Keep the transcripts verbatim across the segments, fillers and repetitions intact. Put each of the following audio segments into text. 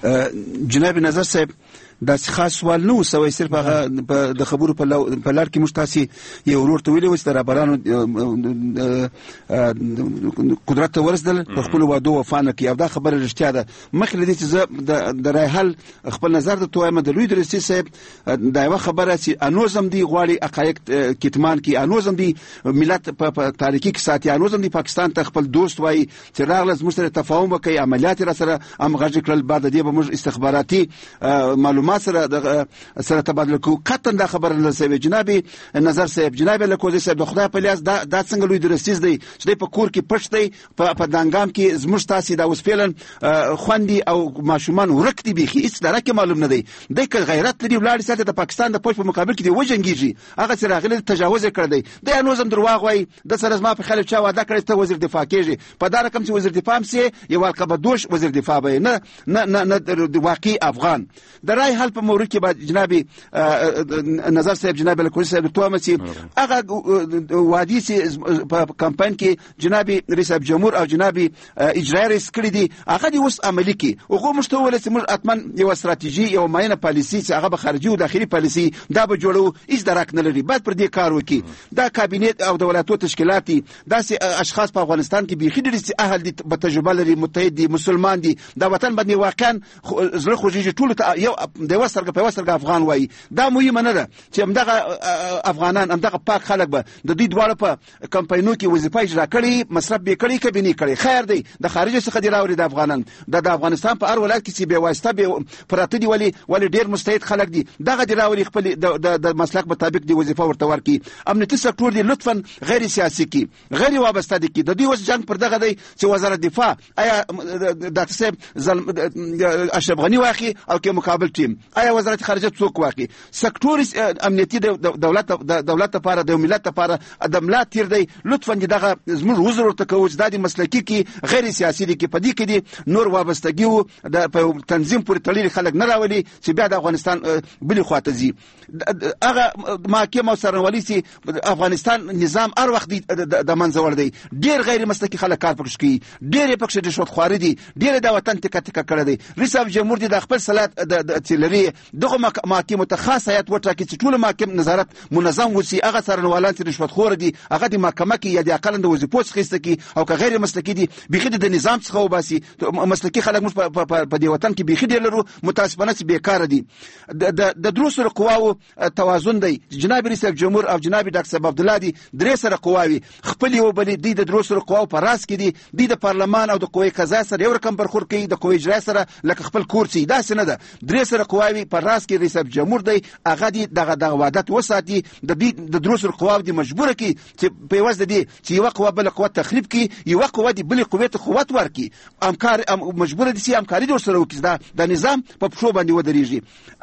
جناب نظر صاحب داسې خاص سوال نه و سوی، صرف هغه د خبرو په لار کې موږ تاسې یو ورور ته ویلي و چې د رهبرانو قدرت ته ورسېدل په خپلو وعدو وفا نه کوي، او دا خبره رښتیا ده. مخکې له دې چې زه د رای حل خپل نظر درته وایم، د لوی درستي صاحب دا یوه خبره چې انوز هم دی غواړي حقایق کتمان کړي، انوز هم دی ملت په تاریکي کې ساتي، انوز هم دی پاکستان ته خپل دوست وایي چې راغله زموږ سره تفاهم وکړي، عملیات یې را سره همغږي کړل، بعد د دې به موږ استخباراتي معلومات سره سره تبادله کوو. قطعا دا خبره نه سوي. جناب نظر صاحب، جناب لکوزي صاحب، د خدای په لیاس دا دا څنګه لوی درستیز دی چې دی په کور کې پټ دی، په دانګام کې زموږ تاسې دا اوس فعلا خوندي او ماشومان ورک دي، بیخي هېڅ درکې معلوم نه دی. دی که غیرت لري ولاړ ساته د پاکستان د پوځ په مقابل کې دی وجنګېږي، هغه چې راغلی تجاوز یې کړی دی. دی انوز هم درواغ وایي، د سره زما په خلاف چا وعده کړې ته وزیر دفاع کېږي، په دا رقم چې وزیر دفاع هم سي یو القبه دوش وزیر دفاع به نه نه نه نه واقعي افغان. د رای حل په مورد کې به جناب نظر صاحب، جناب لکوزي صاحب توامه چې هغه وادي چې په کمپاین کې جناب رئیس جمهور او جناب اجرایي رئیس کړی دي، هغه دې اوس عملي کړي. هغه موږ ته وویل چې موږ حتما یوه استراتیژي، یوه معینه پالیسي چې هغه به خارجي او داخلي پالیسي دا به جوړو، هېڅ درک نه لري، باید پر دې کار وکړي. دا کابینټ او د ولایتو تشکیلات دي، داسې اشخاص په افغانستان کې بیخي ډېر چې اهل دي، په تجربه لري، متحد دي، مسلمان دي، دا وطن باندې واقعا زړه خوږېږي ټولو ته یو د یوه سترګه په یوه سترګه افغان وایي. دا مهمه نه ده چې همدغه افغانان، همدغه پاک خلک به د دوی دواړه په کمپاینو کې وظیفه اجرا کړي، مصرف به یې کړي که به نه کړي، خیر دی. د خارجه څخه دې راوړي د افغانان، د د افغانستان په هر ولایت کې چې بې واسطه پراته دي، ولې ولې ډېر مستعد خلک دي، دغه دې راوړي خپل د مسلک مطابق دې وظیفه ورته ورکړي. امنیتي سکتور دې لطفا غیر سیاسي کړي، غیر وابسته دي کړي. د دوی اوس جنګ پر دغه دی چې وزارت دفاع آیا ډاکټر صاحب اشرف غني واخلي او کې مقابل ټیم، آیا وزارت خارجه څوک واخلي؟ سکتور امنیتي دولت دولت لپاره، د ملت لپاره د ملا تیر دی. لطفا دغه زموږ وزر ورته کوو چې دا د مسلکي کې غیر سیاسي دي، کې په دې کې دي نور وابستګي و د تنظیم پورې تړلي خلک نه راولي چې بیا د افغانستان بلې خواته ځي. هغه محاکم او سرنوالي چې افغانستان نظام هر وخت د منځه وړ دی، ډېر غیر مسلکي خلک کار پکښې کوي، ډېر یې پکښې رشوتخواري دي، ډېر د وطن تکه تکه کړی دی. رئیس جمهور دې د خپل صلاحیت چې لري دغه محاکمو ته خاص هیات وټاکي چې ټول محاکم نظارت منظم وسي. هغه سرنوالان چې رشوتخور دي هغه د محکمه کې یا د اقل د وظیفو څخه ایسته کړي، او که غیر مسلکي دي بیخي د نظام څخه وباسي. مسلکي خلک موږ په دې وطن کې بیخي ډېر لرو، متاسفانه چې بېکاره دي. د درو سره قواو توازن دی. جناب رئیس جمهور او جناب ډاکټر صاحب عبدالله دي درې سره قواوي خپل یو بلې دوی د درو سره قواو په راس کې دي. دوی د پارلمان او د قوې قضایه سره یو رقم برخورد کوي، د قوې اجرایه سره لکه خپل کور چې داسې نه ده. درې سره قواوي په راس کې رئیس جمهور دی، هغه دي دغه دغه وحدت وساتي. د دې د درو سره قواو دي مجبوره کړي چې په عوض د دې چې یوه قوه بله قوه تخریب کړي، یوه قوه دې بلې قوې ته قوت ورکړي، همکار مجبوره دي چې همکاري دې ورسره وکړي، دا د نظام په پښو باندې ودرېږي.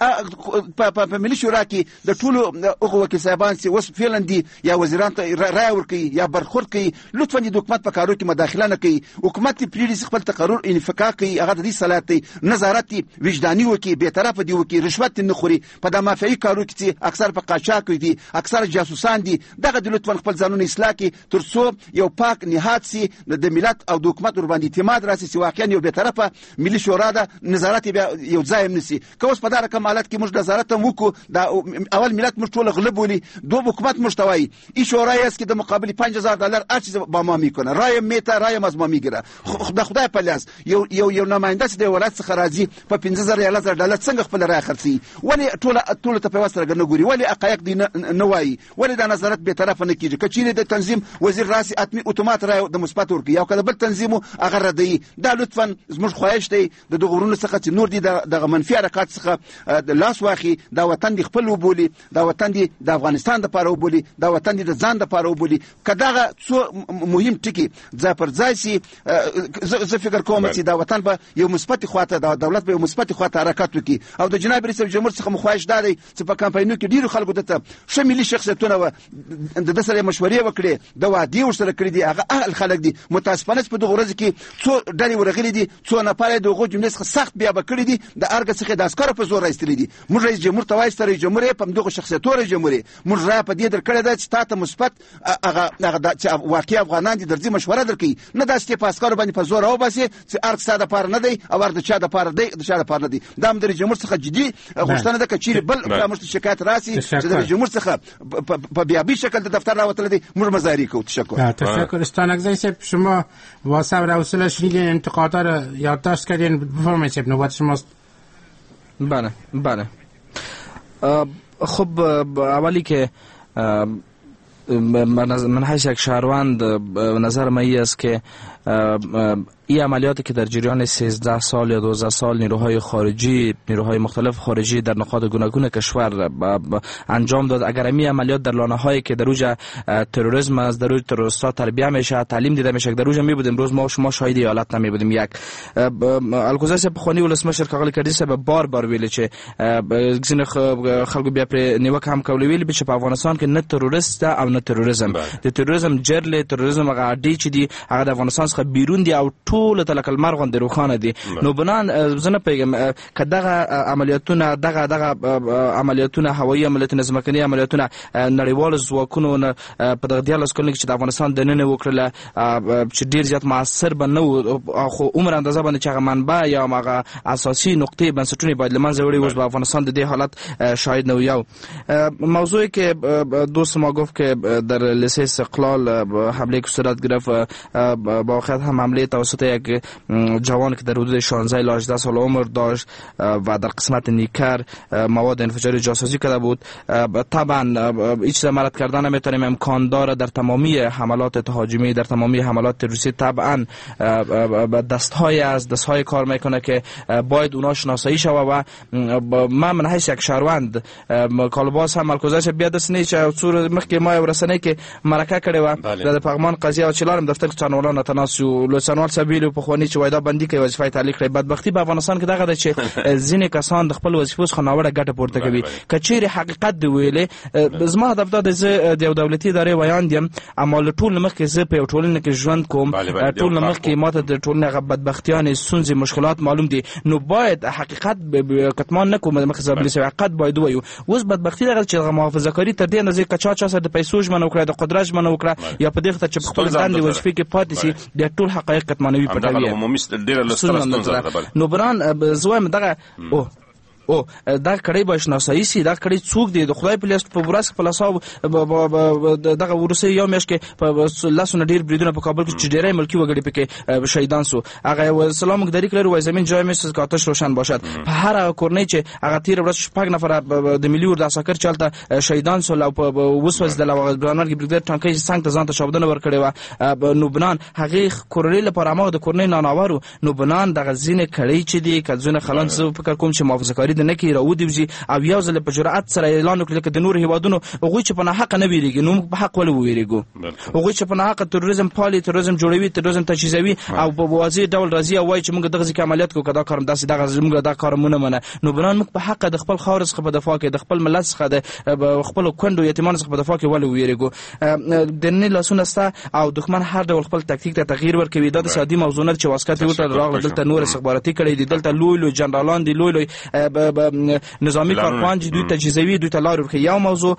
په ملي شورا کې د ټولو هغو وکیل صاحبان چې اوس فعلا دي یا وزیران ته رایه ورکوي یا برخورد کوي، لطفا د حکومت په کارو کې مداخله نه کوي. حکومت دې پرېږدي خپل تقرر انفقا کوي، هغه د دې صلاحیت دی، نظارت دې وجداني وکړي، بېطرفه دې وکړي، رشوت دې نه خوري. په دا مافیایي کارو کې چې اکثر په قاچاق دي، اکثر جاسوسان دي، دغه دې لطفا خپل ځانونه اصلاح کړي تر څو یو پاک نهاد سي، د ملت او د حکومت ورباندې اعتماد راسي چې واقعا یو بېطرفه ملي شورا ده، نظارت یې بیا یو ځای هم نیسي. که اوس په دا رقم حالت کې موږ نظارت هم وکړو، دا اول ملت موږ ټول غله بولي، دوم حکومت موږ ته وایي این شورای است که در مقابل پنج هزار دلار هر چیز با ما میکنه، رایم میته، رایم از ما میگیره. د خدای په لاس یو یو یو نماینده چې د ولایت څخه راځي په پنځه زره یا لس زره ډالر څنګه خپل رای خرڅي؟ ولې ټول ټول ته په واسطه نه ګوري؟ ولې حقایق دي نه وایي؟ ولې دا نظارت به طرف نه کیږي؟ کچېرې د تنظیم وزیر راسي اتمی اتومات رای د مثبت ورکي یا کله بل تنظیمو هغه ردی. دا لطفا زموږ خواهش دی د دغه غرونو څخه چې نور دي د منفي حرکات څخه د لاس واخی، دا وطن دی خپل وبولي، دا وطن دی د افغانستان د پاره وبولي، دا وطن دی د ځان د پاره وبولي. کداغه څو مهم ټکی ځای پر ځای سي، زه فکر کوم چې دا وطن به یو مثبت خواته، دا دولت به یو مثبت خواته حرکت وکړي. او د جناب رئیس جمهور څخه مخواهش دا دی چې په کمپاینونو کې ډیرو خلکو ته ښه ملي شخصیتونه و د د سره مشورې وکړي د وادي ورسره کړی دي هغه اهل خلک دي متاسفانه په دغه ورځ کې څو ډلې ورغلي دي څو نفر د هغو جملې څخه سخت بیا به کړي دي د ارګ څخه د عسکرو په زور راایستلي دي موږ رئیس جمهور ته وایو رئیس جمهور یې په دغه شخصیتونو رئیس جمهور موږ را په دې درکړی ده چې تاسو مثبت هغه هغه چې واقعي افغانان دي درځي مشوره درکړي نه داسې چې په عسکرو باندې په زور وباسي چې ارګ ساده پار نه دی او ارګ د چا د پار دی د چا د پار نه دی دا هم د رئیس جمهور څخه جدي غوښتنه ده که چیرې بل پراموشت شکایت راسي چې د رئیس جمهور څخه په بیابي شکل د دفتر راوتلی دی موږ مزاری کوو. تشکر. تشکر. استانکزی صاحب شما با صبر و حوصله شنیدین انتقادها رو یادداشت کردین بفرمایید صاحب نوبت شماست. بله بله خب اولی که من حیث یک شهروند نظر من این است که این عملیاتی که در جریان سیزده سال یا دوازده سال نیروهای خارجی نیروهای مختلف خارجی در نقاط گوناگون کشور انجام داد، اگر این عملیات در لانه هایی که در اوج تروریسم از در اوج تروریستا تربیه میشه تعلیم دیده میشه در اوج می بودیم روز ما شما شاهد حالت نمی بودیم. یک الگوزاس بخونی ولسمشر کاغل کردی سبب بار بار ویل چې ځینې خلکو بیا پر نیوک هم کولی ویل چې په افغانستان کې نه تروریست او نه تروریسم د تروریسم جرل تروریسم هغه اډی چې دی هغه د افغانستان څخه بیرون دی او ټول تلکل مرغون د روخانه دي. نو بنان زنه پیغام کداغه عملیاتونه دغه دغه عملیاتونه هوایي عملیاتونه ځمکني عملیاتونه نړیوال ځواکونو په دغه دیالس کولنګ چې د افغانستان د نن وکړه چې ډیر زیات موثر بنو خو عمر اندازه باندې چې هغه منبع یا هغه اساسي نقطې بنسټونه باید لمنځه وړي اوس په افغانستان د دې حالت شاهد نه یو موضوعی که دوست ما گفت که در لیسه استقلال حمله که صورت گرفت با واقعیت هم حمله توسط یک جوان که در حدود شانزده الی هجده سال عمر داشت و در قسمت نیکر مواد انفجاری جاسوسی کرده بود. طبعا هیچ مرد کردن نمیتونیم امکان داره در تمامی حملات تهاجمی در تمامی حملات تروریستی طبعا دستهای از دستهای کار میکنه که باید اونا شناسایی شوه و من من حیث یک شهروند کالباس هم ملکوزش بیا دست نیچ صور مخکې ما ورسنه کې مرکه کړې و د پغمان قضیه او چلارم دفتر چانولان تناسو لسانوال سبیل په خواني چې وایدا بندي کوي وظیفه تعلیق لري. بدبختی په افغانستان کې دغه د چې ځینې کسان د خپل وظیفو څخه ناوړه ګټه پورته کوي. کچېری حقیقت دی ویلې زما هدف دا د یو دولتي ادارې ویان دي اما له ټول مخکې زه په ټولنه کې ژوند کوم ټول مخکې ماته د ټولنه غ بدبختیان سنځي مشکلات معلوم دي نو باید حقیقت کتمان نکوم مخکې زبلی سوي حقیقت باید وایو. اوس بدبختی دغه چې محافظه کاری تر دې اندازې کچا چا سره د پیسو ژمنه وکړه د قدرت ژمنه وکړه یا په دې خاطر چې خپل ځان دی وظیفه کې پاتې شي د ټول حقایق کتمانوي پټوي. نو بران زوایم دغه او او دا کړي به شناسایی سي دا کړي څوک دی د خدای په لاس په ورس په لاسو دغه ورسې یو مېش کې په لاسونه ډیر بریدونه په کابل کې چې ډیرای ملکی وګړي پکې شهیدان سو. هغه سلام مقداری کړي وای زمين جای مېس که آتش روشن باشد په هر کورنۍ چې هغه تیر ورځ شپږ نفر د ملي ور د عسكر چلته شهیدان سو او په وسوس د لوغ برانر کې بریګډر ټانکې څنګه ته ځان ته شاودنه ور کړي و نو بنان هغه کورنۍ لپاره ما د کورنۍ ناناورو نو بنان دغه زینه کړي چې دی کځونه خلان زه فکر کوم چې محافظه کاری نه کی راودي او یو ځل په جرأت سره اعلان وکړي چې د نور هیوادونو هغه چې په نه حق نه ویریږي نو په حق ولې ویریږي هغه چې په نه حق تروریزم پالي تروریزم جوړوي تروریزم تجهیزوي او په واضح ډول راځي او وایي چې موږ دغه ځکه عملیات کوو کدا کارم داسې دغه موږ دا کارمونه منه نو بنان موږ په حق د خپل خاور څخه په دفاع کې د خپل ملت څخه د خپل کندو یتیمان څخه په دفاع کې ولې ویریږي د نه لاسونه ستا او دښمن هر ډول خپل تکتیک ته تغییر ورکوي دا د سادي موضوع نه چې واسکټ وته راغله دلته نور استخباراتي کړي دي دلته لوی لوی جنرالان دي لوی لوی نظامی کارپوهان چې دوی تجهیزوي دوی ته لار ورکوي. یو موضوع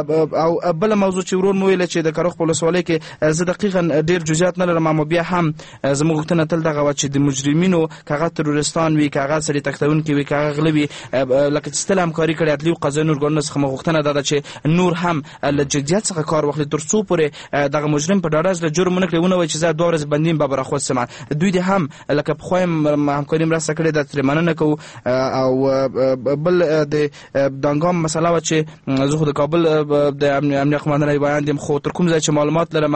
او بل موضوع چې ورور مو ویل چې د کاروخ په ولسوالۍ کې زه دقیقاً ډیر جزئیات نه لرم اما بیا هم زموږ غوښتنه تل دغه و چې د مجرمینو کاغه تروریستان وي کاغه سړي تختون کې وي کاغه غلبي لکه چې تل همکاري کړي عدلي او قانون ورګونو څخه غوښتنه ده چې نور هم له جديت څخه کار واخلي تر څو پورې دغه مجرم په ډاډه له جرم نه کړي ونه چې زه دوه ورځې بندیم به برخود سم دوی دې هم لکه په خوایم همکاري مرسته کړي د ترمننه کو او بل د دانګام مسله و چې زه خو د کابل د امنیت قوماندانۍ بیان دیم خو تر کوم ځای چې معلومات لرم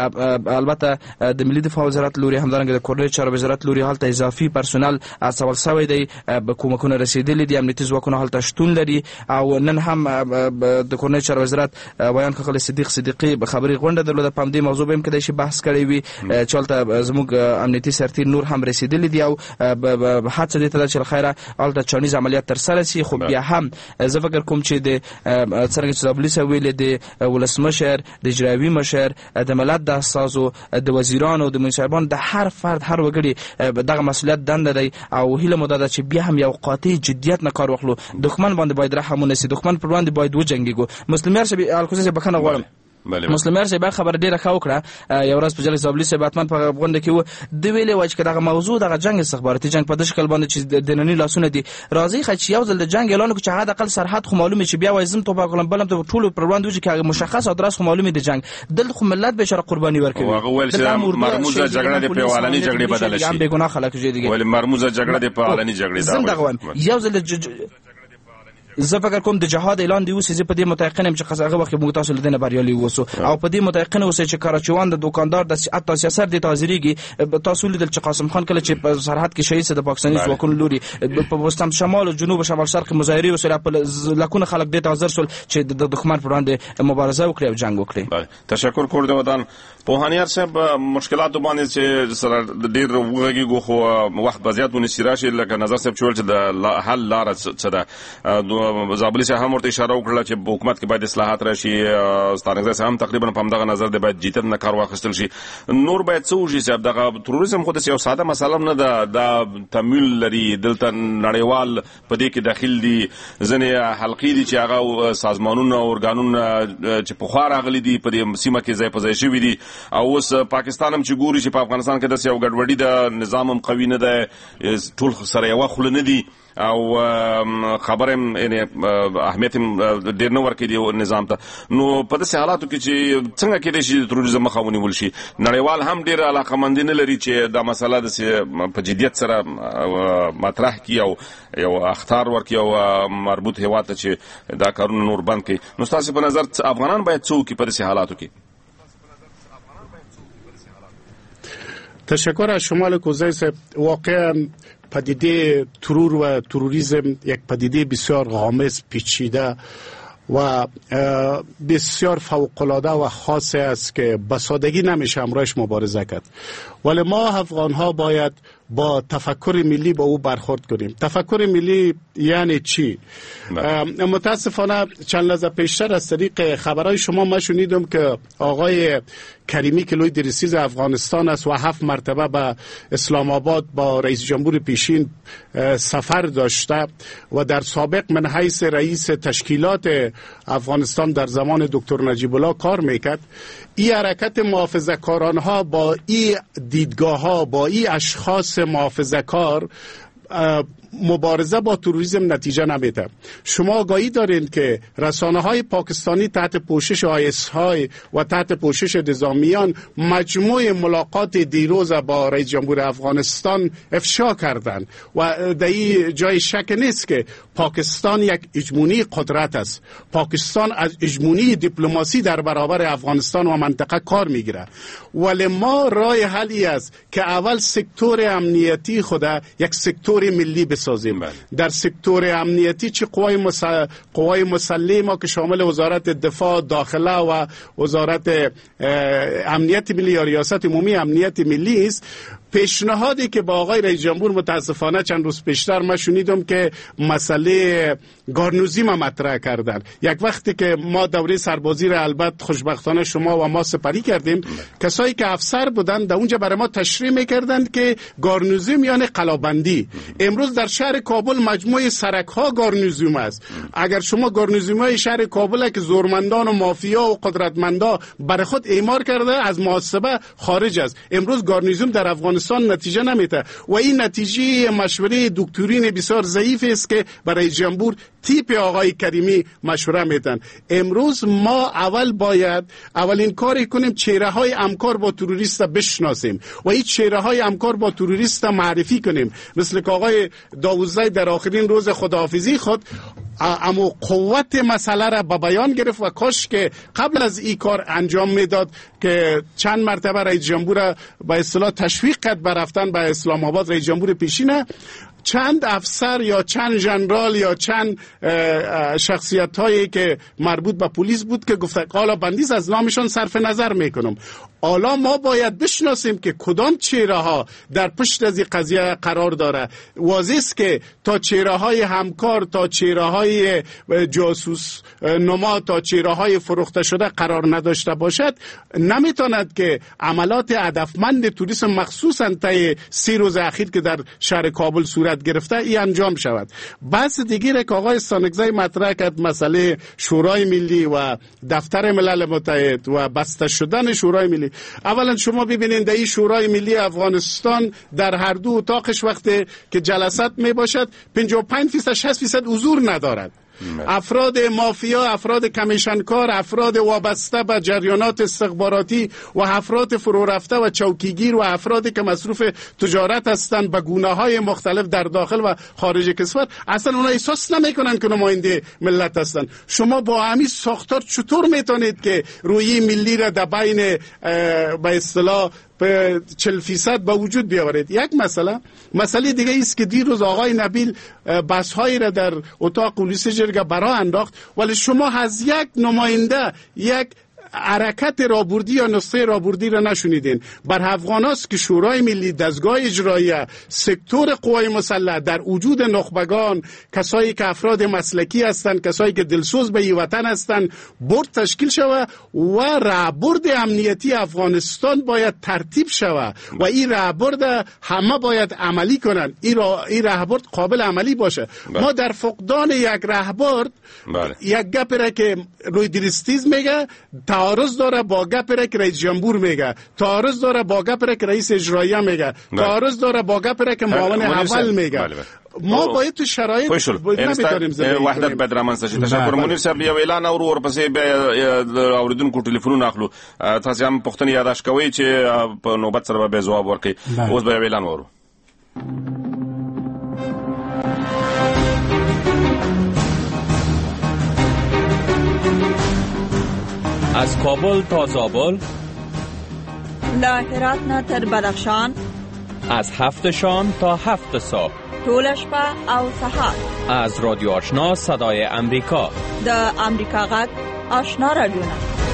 البته د ملي دفاع وزارت لوري همدارنګه د کورنۍ چارو وزارت لوري هلته اضافي پرسونل استول شوی دی به کومکونه رسیدلي دي امنیتي ځواکونه هلته شتون لري او نن هم د کورنۍ چارو وزارت بیان خپل صدیق صدیقي به خبري غونډه درلوده په دې موضوع به کېدای شي بحث کړی وي چلته زموږ امنیتي سرتیر نور هم رسیدلي دي او حادثه دې ته چې خیره الته چانیز عملیات مسئولیت تر سره سي خو بیا هم زه فکر کوم چې د څنګه چې زابلیس ویل د ولسمشر د اجرایوي مشر د ملت د اساسو د وزیرانو د منصبان د هر فرد هر وګړي دغه مسئولیت دنده دی او هیله مو ده چې بیا هم یو قاطع جدیت نه کار واخلو. دښمن باندې باید رحم ونشي، دښمن پر باندې باید وجنګیږو. مسلمان شبي الکوزه بخنه غواړم مسلمان صاحب خبر ډیره ښه وکړه. یو ورځ په جلسه زابلی صاحب اتمن په غونډه کې و د ویلې وای چې دغه موضوع دغه جنگ استخباراتي جنگ په دې شکل باندې چې د نننی لاسونه دي راځي خچ یو ځل د جنگ اعلان کو چې حد اقل سرحد خو معلومه چې بیا وایزم تو په کلم بلم ته ټول پر وړاندې چې کې مشخص ادرس خو معلومه دي جنگ دل خو ملت به شر قرباني ورکوي. هغه ویل چې مرموزه جګړه د پیوالني جګړې بدل شي، هم به ګناه خلک جوړ دي. ویل مرموزه جګړه د پیوالني جګړې دا یو ځل زه فکر کوم د جهاد اعلان دی اوسې په دې متيقنم چې هغه وخت موږ تاسو لدینه بریالي ووسو او په دې متيقن اوسې چې کراچوان د دکاندار د سیاست سیاست د تازریږي تاسو لیدل چې قاسم خان کله چې په سرحد کې شهید د پاکستاني ځواکونو لوري په وستم شمال او جنوب شمال شرق مظاهره وسره په لکونه خلک د تازر سول چې د دښمن پر وړاندې مبارزه وکړي او جنگ وکړي. تشکر کوم د ودان پوهانیار صاحب مشکلات باندې چې سره ډیر وګړي غو خو وخت بزیاتونه سیراشي لکه نظر صاحب چول چې د حل لار څه ده. زابلی صاحب هم ورته اشاره وکړه چې په حکومت کې باید اصلاحات راشي. ستانګزه صاحب هم تقریبا په همدغه نظر دی باید جديت نه کار واخیستل شي. نور باید څه وشي صاحب دغه تروریزم خو د یو ساده مسله نه ده، د تمویل لري دلته نړیوال په دې کې داخل دي ځنې حلقې دي چې هغه سازمانونه او ارګانونه چې په خوا راغلي دي په دې سیمه کې ځای په ځای شوي دي او اوس پاکستان هم چې ګوري چې په افغانستان کې د یو ګډوډي د نظام هم قوي نه ده، ټول سره یو خل نه دي او خبرم یعنی اهمیت ډیر نه ورکړي دی نظام ته. نو په داسې حالاتو کې چې څنګه کېدای شي د تروریزم مخه ونیول شي؟ نړیوال هم ډیر علاقمند نه لري چې دا مسله د په جدیت سره مطرح کړي او یو اختار ورکړي او مربوط هیواد ته چې دا کارونه نور بند کړي. نو تاسو په نظر افغانان باید څه وکړي په داسې حالاتو کې؟ تشکر از شما لکوزه صاحب. واقعا پدیده ترور و تروریسم یک پدیده بسیار غامض، پیچیده و بسیار فوق‌العاده و خاصی است که به سادگی نمیشه همراهش مبارزه کرد. ولی ما افغان ها باید با تفکر ملی با او برخورد کنیم. تفکر ملی یعنی چی؟ متاسفانه چند لحظه پیشتر از طریق خبرهای شما ما شنیدم که آقای کریمی که لوی درسیز افغانستان است و هفت مرتبه به اسلام آباد با رئیس جمهور پیشین سفر داشته و در سابق من حیث رئیس تشکیلات افغانستان در زمان دکتر نجیب الله کار میکرد. این حرکت محافظه‌کاران ها با این دیدگاه ها با این اشخاص محافظه‌کار مبارزه با تروریسم نتیجه نمیده. شما آگاهی دارین که رسانه های پاکستانی تحت پوشش آی اس های و تحت پوشش نظامیان مجموع ملاقات دیروز با رئیس جمهور افغانستان افشا کردند و در این جای شک نیست که پاکستان یک هژمونی قدرت است. پاکستان از هژمونی دیپلماسی در برابر افغانستان و منطقه کار میگیره. ولی ما راه حلی است که اول سکتور امنیتی خود یک سکتور ملی بسازیم. در سکتور امنیتی چه قوای مسل... قوای مسلح ما که شامل وزارت دفاع، داخله و وزارت امنیت ملی یا ریاست عمومی امنیت ملی است. پیشنهادی که با آقای رئیس جمهور متاسفانه چند روز پیشتر ما شنیدم که مسئله گارنوزی ما مطرح کردن. یک وقتی که ما دوره سربازی را البته خوشبختانه شما و ما سپری کردیم، کسایی که افسر بودن در اونجا برای ما تشریح میکردند که گارنوزی یعنی قلابندی. امروز در شهر کابل مجموعه سرک ها گارنوزی است. اگر شما گارنوزی های شهر کابل که زورمندان و مافیا و قدرتمندا برای خود اعمار کرده از محاسبه خارج است، امروز گارنوزی در افغانستان نتیجه نمیده و این نتیجه مشوره دکترین بسیار ضعیف است که برای جمهور تیپ آقای کریمی مشوره میدن. امروز ما اول باید اولین کاری کنیم چهره های همکار با تروریست بشناسیم و این چهره های همکار با تروریست معرفی کنیم. مثل که آقای داوودزی در آخرین روز خداحافظی خود اما قوت مسئله را به بیان گرفت و کاش که قبل از این کار انجام میداد که چند مرتبه رئیس جمهور به اصطلاح تشویق کرد به رفتن به اسلام آباد رئیس جمهور پیشینه، چند افسر یا چند ژنرال یا چند شخصیت هایی که مربوط به پلیس بود که گفت قالا بندیز از نامشان صرف نظر میکنم. حالا ما باید بشناسیم که کدام چهره ها در پشت از این قضیه قرار داره. واضح است که تا چهره های همکار، تا چهره های جاسوس نما، تا چهره های فروخته شده قرار نداشته باشد، نمیتواند که عملات هدفمند توریسم مخصوصا طی سی روز اخیر که در شهر کابل صورت گرفته ای انجام شود. بحث دیگه که آقای استانکزی مطرح کرد، مسئله شورای ملی و دفتر ملل متحد و بسته شدن شورای ملی. اولا شما ببینید در این شورای ملی افغانستان در هر دو اتاقش وقتی که جلسات می باشد پنجاه و پنج درصد شصت درصد حضور ندارد. افراد مافیا، افراد کمیشنکار، افراد وابسته به جریانات استخباراتی و افراد فرو رفته و چوکیگیر و افرادی که مصروف تجارت هستند به گونه‌های مختلف در داخل و خارج کشور، اصلا اونا احساس نمی‌کنن که نماینده ملت هستند. شما با همین ساختار چطور میتونید که روی ملی را در بین به اصطلاح به چهل فیصد به وجود بیاورید؟ یک مسئله. مسئله دیگه است که دیروز آقای نبیل بحث‌هایی را در اتاق کلیس جرگه برا انداخت، ولی شما از یک نماینده یک حرکت رابردی یا نسخه رابردی را نشونیدین. بر افغان است که شورای ملی، دستگاه اجراییه، سکتور قوای مسلح در وجود نخبگان، کسایی که افراد مسلکی هستند، کسایی که دلسوز به وطن هستند، برد تشکیل شود و رهبرد امنیتی افغانستان باید ترتیب شود و این رهبرد همه باید عملی کنند. این این رهبرد قابل عملی باشه. بله. ما در فقدان یک رهبرد بله. یک گپ را که روی درستیز میگه تعارض داره با گپ را که رئیس جمهور میگه، تعارض داره با گپ را که رئیس اجراییه میگه، تعارض داره با گپ را که معاون اول میگه. بله بله. ما باید تو شرایط نمیتونیم زندگی وحدت بدرمان سشي تشکر منیر صاحب. یو اعلان اور اور پسې به اوریدونکو ټلیفونونه اخلو. تاسو هم پښتنه یاداش کوي چې په نوبت سره به جواب ورکړي. اوس به اعلان ورو. از کابل تا زابل، له هرات نه تر بدخشان، از هفت شام تا هفت صبح، ټول شپه او سهار. از رادیو آشنا صدای امریکا، د امریکا غږ آشنا رادیوونه.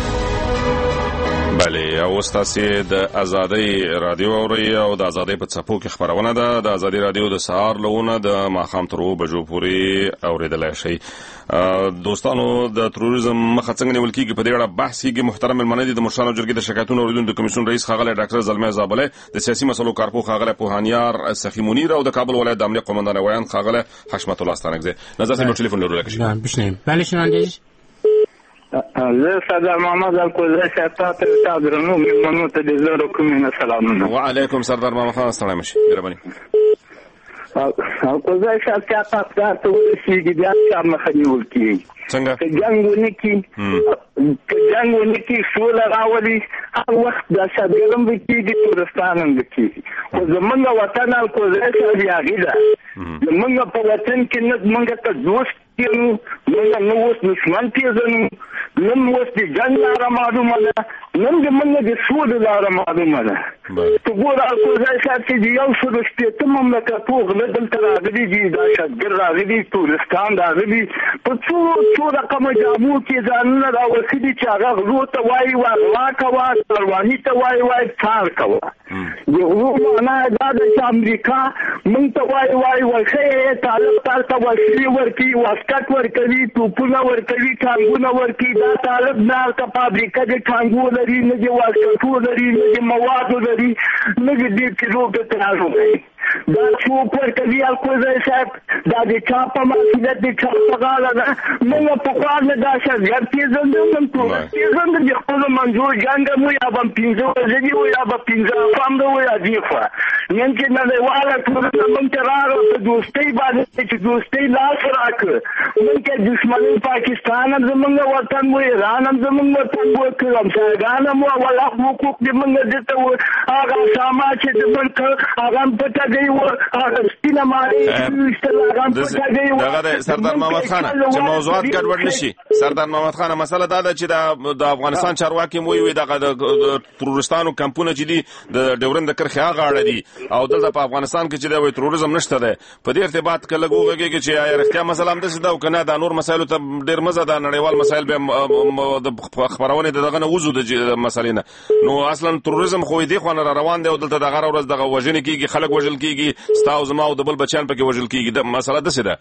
بله، او تاسو د ازادي رادیو اوري او د ازادي په څپو کې خبرونه ده. د ازادي رادیو د سهار لونه د ماخام ترو بجو پوری اوریدلای شي. دوستانو، د تروریزم مخه څنګه نیول کیږي په دې اړه بحث کیږي. محترم ملمنې د مشرانو جرګې د شکایتونو اوریدونکو د کمیسیون رئیس خاغله ډاکټر زلمه زابله، د سیاسي مسلو کارپو خاغله پوهانیار سخی منیر او د کابل ولایت د امنیت قومندان ویان خاغله حشمت الله استانکزی. نظر سره ټلیفون لرو لکه نه بشنیم. بله شنوندگی زه سردار محمد الکوزی شتا ته تاسو درنو مېلمنو ته د زړه کومه سلامونه. وعلیکم سردار محمد خان ستړی مشي. مهرباني. الکوزی شتا تاسو ته ورسیږي بیا چې مخنیول کی څنګه که جنگونه کی که جنگونه کی سول راولي هر وخت د شګلم وکیږي تورستانم وکیږي. او زمونږ وطن الکوزی شتا یاغیدا زمونږ په وطن کې نه مونږ ته دوست کینو، موږ نو اوس دشمن پیژنو، نن اوس د جنګ لاره معلومه ده، نن د موږ د سولې لاره معلومه ده. ته ګوره الکوزی شتا چې یو سل شپېته مملکتو غله دلته راغلي دي، دا شتګر راغلي، تورستان راغلي، په څو څو رقمه جامو کې ځانونه راوسلي چې هغه غلو ته وایي غلا کوه، رواني ته وایي وایي څار کوه. د غلو معنا دا ده چې امریکا موږ ته وایي وایي وښیې طالب تاسو ته وسلې ورکوي، واسکټ ورکوي، توپونه ورکوي، ټانګونه ورکوي. دا طالب نه هلته فابریکه د ټانګو لري، نه د واسکټو لري، نه د موادو لري، نه د دې کیلو د ترازو لري. دا څوک ورکوي الکوزی صاحب؟ دا د چا په مسؤلیت د چا په غاړه ده؟ موږ پخوا نه دا شرګر پېژندو، موږ ټول پېژندو، د خپلو منځو جنګ هم وي، یا به پنځه وژلي وو، یا به پنځه افام به وو، یا دې خوا. نن چې نړیواله ټولنه موږ ته راغله په دوستۍ باندې چې دوستۍ لاس راکړه، موږ ته دښمنۍ پاکستان هم زموږ وطن و، ایران هم زموږ وطن و، همسایګان هم وو، ولا حقوق د موږ دلته وو. هغه اسامه چې د موږ هغه هم پټه دی و، هغه سپي نمایی دغه سردار محمد خان چې موضوعات ګډوډ نشي. سردار محمد خان مسله دا ده چې د افغانستان چارواکي مو وي دغه د تروریستانو کمپونه چې دي د ډیورند کرخه غاړه دي او دلته په افغانستان کې چې د تروریزم نشته ده. په دې ارتباط کله وګورئ چې آیا رښتیا مسله هم ده او کنه د نور مسایلو ته ډیر مزه ده نړیوال مسایل به د خبرونه دغه نه وزو د مسلې نه. نو اصلا تروریزم خو دې خو نه روان دی او دلته دغه ورځ دغه وژنې کیږي، خلک وژل کیږي، ستاسو زما او د بل بچیان پکې وژل کیږي. د مسله ده څه ده؟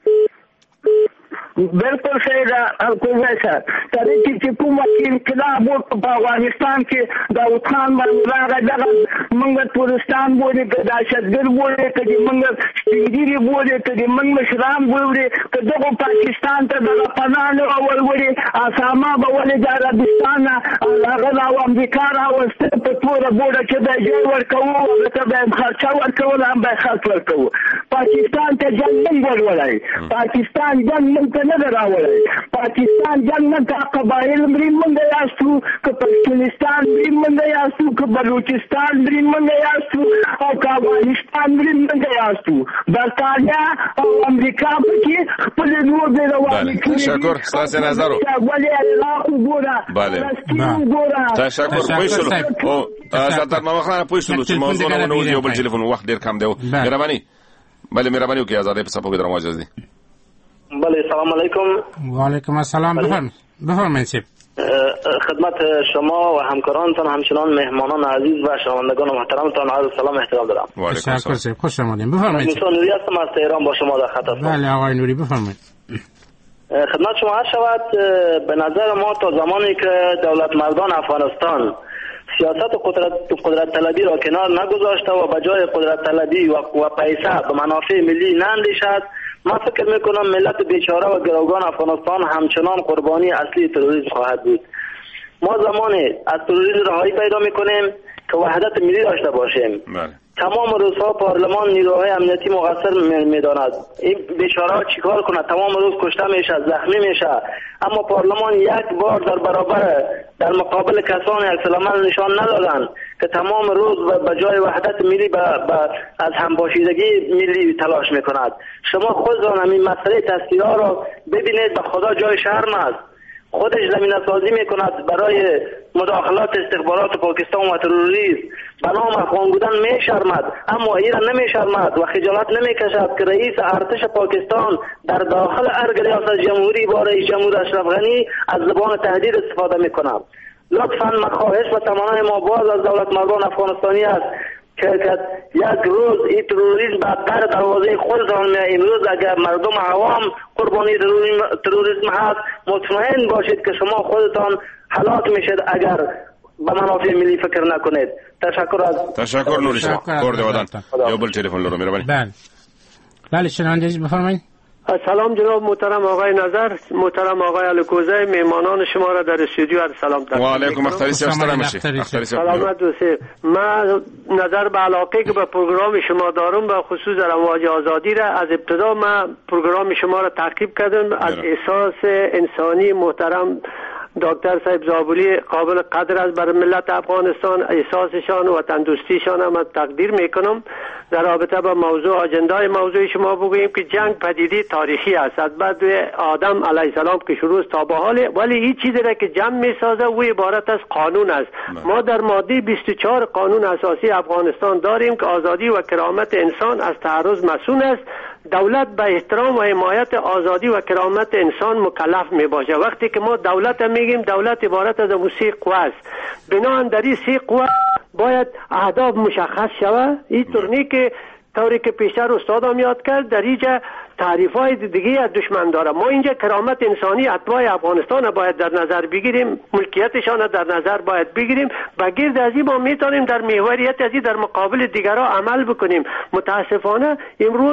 بالکل صحیح ده کوزای صاحب. ترې چې کومه انقلاب وکړ په افغانستان کې داود خان باندې راغی دغه موږ تورستان بولي که دهشتګرد بولي که د موږ سپینګیري بولي که د موږ مشران بولي که دغه پاکستان ته دغه پناه نه راولولې اسامه به ولې د عربستان نه هغه او امریکا راوسته په توره بوډه چې به جای ورکوو هغه ته به یې خرچه ورکول هم به یې خرڅ ورکوو. پاکستان ته جنګ موږ ورولئ، پاکستان جنګ موږ ته نه راولئ، پاکستان جنګ موږ ته قبایل مري موږ یاستو که پښتونستان مري موږ یاستو که بلوچستان مري موږ یاستو او که افغانستان مري موږ یاستو. برطانیا او امریکا پکې خپلې لوبې روانې کړي. تشکر ستاسو نظر. ولې عراق وګوره، فلسطین وګوره. تشکر. پوه شولو او سردار محمد خان پوه شولو چې موضوع نه ونوځي یو بل ټلیفون وخت ډیر کم دی. مهرباني بله مهرباني وکړئ آزادۍ په صفحه کې درمو اجازه دي. بله سلام علیکم. و علیکم السلام. بفرمایید بفرمایید شب. خدمت شما و همکارانتان همچنان مهمانان عزیز و شنوندگان محترمتان عرض سلام احترام دارم. تشکر شب. خوش آمدید. بفرمایید. انسان نوری هستم از تهران با شما در خط هستم. بله آقای نوری بفرمایید. خدمت شما عرض شود به نظر ما تا زمانی که دولت مردان افغانستان سیاست و قدرت, قدرت طلبی را کنار نگذاشته و به جای قدرت طلبی و, و پیسه به منافع ملی ناندیشد، ما فکر میکنم ملت بیچاره و گروگان افغانستان همچنان قربانی اصلی تروریسم خواهد بود. ما زمانی از تروریسم رهایی پیدا میکنیم که وحدت ملی داشته باشیم. بله. تمام روزها پارلمان نیروهای امنیتی مقصر میداند. این بیچاره ها چیکار کنه؟ تمام روز کشته میشه، زخمی میشه، اما پارلمان یک بار در برابر در مقابل کسان اکسلامل نشان ندادن که تمام روز به جای وحدت ملی با, با از همپاشیدگی ملی تلاش میکند. شما خودتان همین مسئله تسکیرها را ببینید، به خدا جای شرم است. خودش زمینه سازی میکند برای مداخلات استخبارات پاکستان و تروریسم. به نام افغان بودن میشرمد، اما ایران نمیشرمد و خجالت نمیکشد که رئیس ارتش پاکستان در داخل ارگ ریاست جمهوری با رئیس جمهور اشرف غنی از زبان تهدید استفاده میکند. لطفا مخواهش و تمنای ما باز از دولت مردان افغانستانی است که یک روز این تروریسم به در دروازه خودتان می. امروز اگر مردم عوام قربانی تروریسم هست، مطمئن باشید که شما خودتان هلاک میشید اگر به منافع ملی فکر نکنید. تشکر از تشکر نوری شما. کورد ودان. یو بل تلفن لرو مهربانی. بله بله شنوندگی بفرمایید. سلام جناب محترم آقای نظر، محترم آقای الکوزه، مهمانان شما را در استودیو عرض سلام دارم. و علیکم اختری سلام باشید. سلامت باشید. من نظر به علاقه که به پروگرام شما دارم به خصوص امواج آزادی را از ابتدا من پروگرام شما را تعقیب کردم. از احساس انسانی محترم دکتر صاحب زابلی قابل قدر است بر ملت افغانستان، احساسشان و تندرستیشان هم تقدیر میکنم. در رابطه با موضوع آجندای موضوع شما بگوییم که جنگ پدیده تاریخی است، از بعد آدم علیه السلام که شروع تا به حال، ولی این چیزی را که جمع میسازه و عبارت از قانون است. ما در ماده بیست و چهار قانون اساسی افغانستان داریم که آزادی و کرامت انسان از تعرض مسئول است. دولت به احترام و حمایت آزادی و کرامت انسان مکلف می باشه. وقتی که ما دولت میگیم، دولت عبارت از موسی قوه است. بنابراین در این سی قوه باید اهداف مشخص شود. این طوری که طوری که پیشتر استادم یاد کرد، در اینجا تعریف های دیگه از دشمن داره. ما اینجا کرامت انسانی اتباع افغانستان باید در نظر بگیریم، ملکیتشان در نظر باید بگیریم. با گرد از این ما میتونیم در محوریت از این در مقابل دیگرها عمل بکنیم. متاسفانه امروز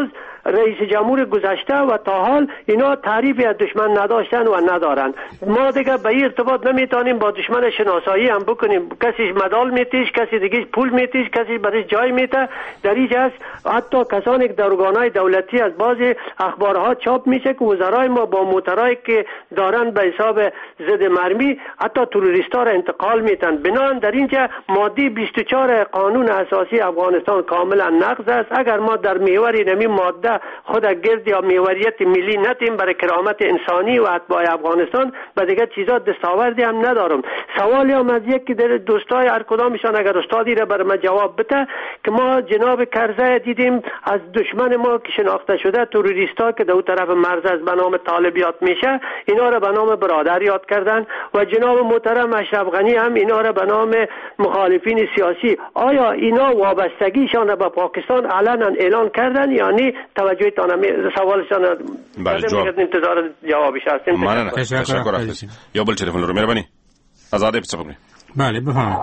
رئیس جمهور گذشته و تا حال اینا تعریفی از دشمن نداشتن و ندارن. ما دیگه به این ارتباط نمیتونیم با دشمن شناسایی هم بکنیم. کسی مدال میتیش، کسی دیگه پول میتیش، کسی برای جای میته. در اینجا هست حتی کسانی که در ارگانهای دولتی از بعضی اخبارها چاپ میشه که وزرای ما با موترایی که دارن به حساب ضد مرمی حتی تروریستا را انتقال میتن. بنابراین در اینجا ماده بیست و چهار قانون اساسی افغانستان کاملا نقض است. اگر ما در محور نمی ماده خود گرد یا محوریت ملی نتیم برای کرامت انسانی و اتباع افغانستان به دیگه چیزا دستاوردی هم ندارم. سوالی هم از یکی در دوستای هر کدامشان اگر استادی را بر ما جواب بده که ما جناب کرزی دیدیم از دشمن ما که شناخته شده تروریستا که در طرف مرز از به نام طالبیات میشه اینا را به نام برادر یاد کردن و جناب محترم اشرف غنی هم اینا را به نام مخالفین سیاسی. آیا اینا وابستگیشان را به پاکستان علنا اعلان کردن یعنی توجهتان سوالشان بله جواب انتظار جوابش هستیم. ممنون. تشکر هستیم. یا بل تلفن رو مهربانی آزاده بچه بگید. بله بفرمایید.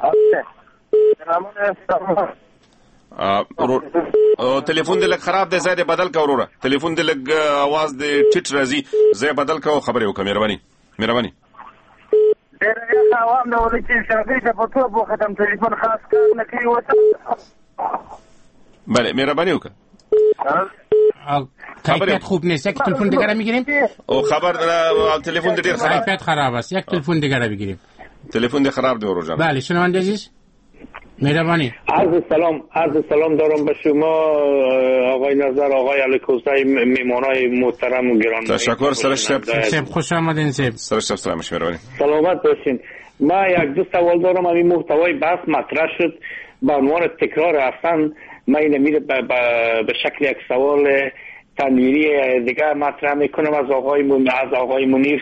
تلیفون دې لږ خراب دی، ځای دې بدل کړه وروره. تلیفون دې لږ اواز دې ټیټ راځي، ځای بدل کړه او خبرې وکړه. مهرباني مهرباني. ډېر ښه عوام د ولې چې شاګرد ته په ټول وخت هم تلیفون خاص کار نه کوي وته. بله مهرباني وکړه. کیفیت خوب نیست، یک تلفن دیگر میگیریم. او خبر تلیفون دې ډېر خراب. کیفیت خراب است، یک تلفن دیگر بگیریم. تلیفون دې خراب دی ورو جان. بله شنونده عزیز مهربانی. عرض سلام عرض سلام دارم به شما آقای نظر، آقای علیکوزی، میمانای محترم و گرامی. تشکر. سرش شب خوش آمدین. شب سرش شب سلامش مهربانی. سلامت باشین. ما یک دو سوال دارم. همین محتوای بحث مطرح شد به عنوان تکرار اصلا من این میره به شکل یک سوال تنویری دیگه مطرح میکنم از آقای من از آقای منیر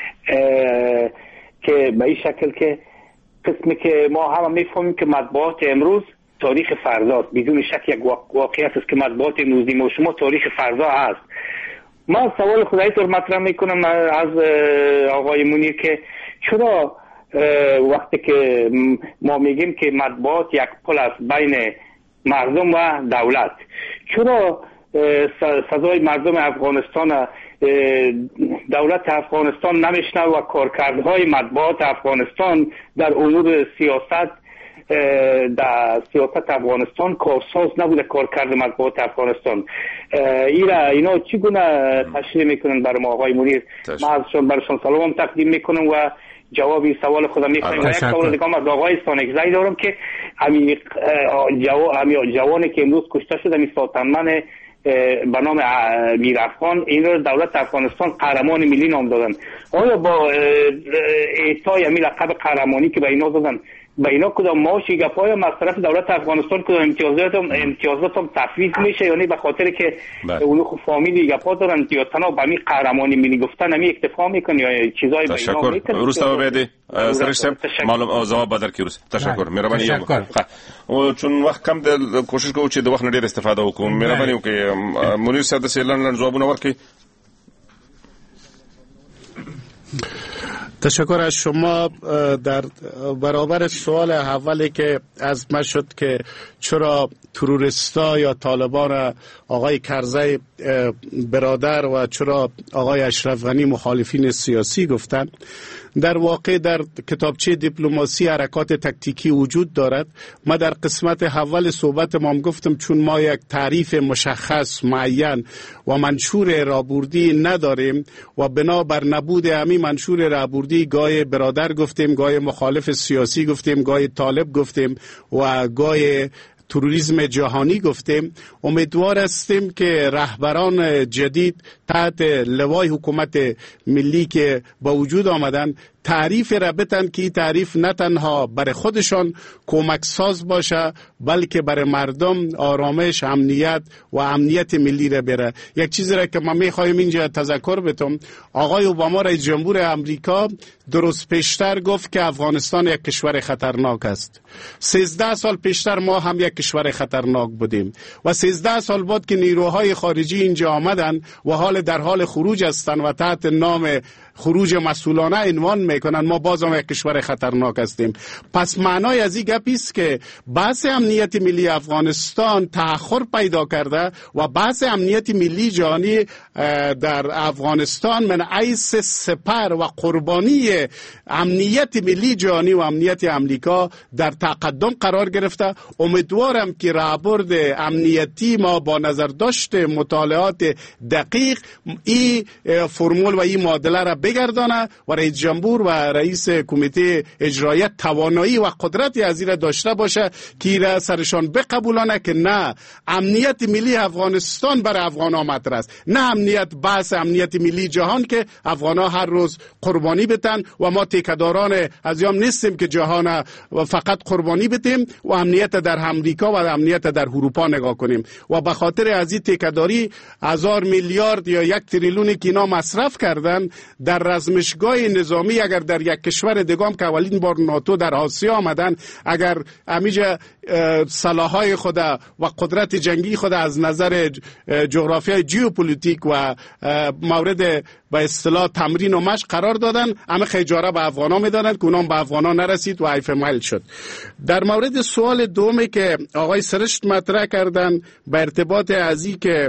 که به این شکل که قسمی که ما هم میفهمیم که مطبوعات امروز تاریخ فرداست. بدون شک یک واقعیت است که مطبوعات امروزی ما شما تاریخ فردا هست. من سوال خدایی طور مطرح میکنم از آقای منیر که چرا وقتی که ما میگیم که مطبوعات یک پل است بین مردم و دولت، چرا سزای مردم افغانستان دولت افغانستان نمیشنه و کارکردهای مطبوعات افغانستان در امور سیاست در سیاست افغانستان کارساز نبوده کارکرد مطبوعات افغانستان؟ اینا اینا چگونه تشریح میکنن برای ما آقای منیر؟ ما ازشون برشون سلام تقدیم میکنم و جوابی سوال خودم میخوایم. و یک سوال دیگه از آقای سانکزی دارم که همین جوانی که امروز کشته شده می ساتنمن به نام میر افغان، این رو دولت افغانستان قهرمان ملی نام دادن. آیا با اعطای همین لقب قهرمانی که به اینا دادن به اینا کدام معاشی گپای هم از طرف دولت افغانستان کدام امتیازات هم امتیازات هم تفویض میشه؟ یعنی به خاطر که اونو خو فامیلی گپا دارن یا تنها به همین قهرمانی ملی گفتن همین اکتفا میکنن یا چیزای به اینا میکنن؟ تشکر. روستا بده سرش سم معلوم جواب بدر کی روس. تشکر. مهرباني. او چون وخت کم د کوشش کوو چې د وخت ډیر استفاده وکړو. مهرباني وکړئ منیر صاحب د سیلان جوابونه ورکړي. تشکر از شما. در برابر سوال اولی که از من شد که چرا تروریستا یا طالبان آقای کرزی برادر و چرا آقای اشرف غنی مخالفین سیاسی گفتن، در واقع در کتابچه دیپلماسی حرکات تکتیکی وجود دارد. ما در قسمت اول صحبت ما هم گفتم چون ما یک تعریف مشخص معین و منشور رابوردی نداریم و بنابر نبود همین منشور رابوردی گاه برادر گفتیم، گاه مخالف سیاسی گفتیم، گاه طالب گفتیم و گاه تروریسم جهانی گفتیم. امیدوار هستیم که رهبران جدید تحت لوای حکومت ملی که با وجود آمدن تعریف را بتن که این تعریف نه تنها برای خودشان کمک ساز باشه بلکه برای مردم آرامش، امنیت و امنیت ملی را بره. یک چیزی را که ما میخوایم اینجا تذکر بتم، آقای اوباما رئیس جمهور امریکا درست پیشتر گفت که افغانستان یک کشور خطرناک است. سیزده سال پیشتر ما هم یک کشور خطرناک بودیم و سیزده سال بعد که نیروهای خارجی اینجا آمدن و حال در حال خروج هستند و تحت نام خروج مسئولانه عنوان میکنن ما باز هم یک کشور خطرناک هستیم. پس معنای از این گپی است که بحث امنیت ملی افغانستان تأخر پیدا کرده و بحث امنیت ملی جهانی در افغانستان من حیث سپر و قربانی امنیت ملی جهانی و امنیت امریکا در تقدم قرار گرفته. امیدوارم که راهبرد امنیتی ما با نظر داشت مطالعات دقیق این فرمول و این معادله را بگردانه و رئیس جمهور و رئیس کمیته اجرایی توانایی و قدرتی از این داشته باشه که را سرشان بقبولانه که نه امنیت ملی افغانستان برای افغان ها مطرح است، نه امنیت بحث امنیت ملی جهان که افغان ها هر روز قربانی بتن و ما تیکداران از یام نیستیم که جهان فقط قربانی بتیم و امنیت در امریکا و امنیت در اروپا نگاه کنیم و به خاطر از این تیکداری هزار میلیارد یا یک تریلیون که اینا مصرف کردن در رزمشگاه نظامی. اگر در یک کشور دیگه هم که اولین بار ناتو در آسیا آمدن، اگر امیجا سلاحهای خود و قدرت جنگی خود از نظر جغرافیای جیوپولیتیک و مورد به اصطلاح تمرین و مشق قرار دادن، همه خیجاره به افغانا میدادن که اونام به افغانا نرسید و حیف مایل شد. در مورد سوال دومی که آقای سرشت مطرح کردن به ارتباط ازی که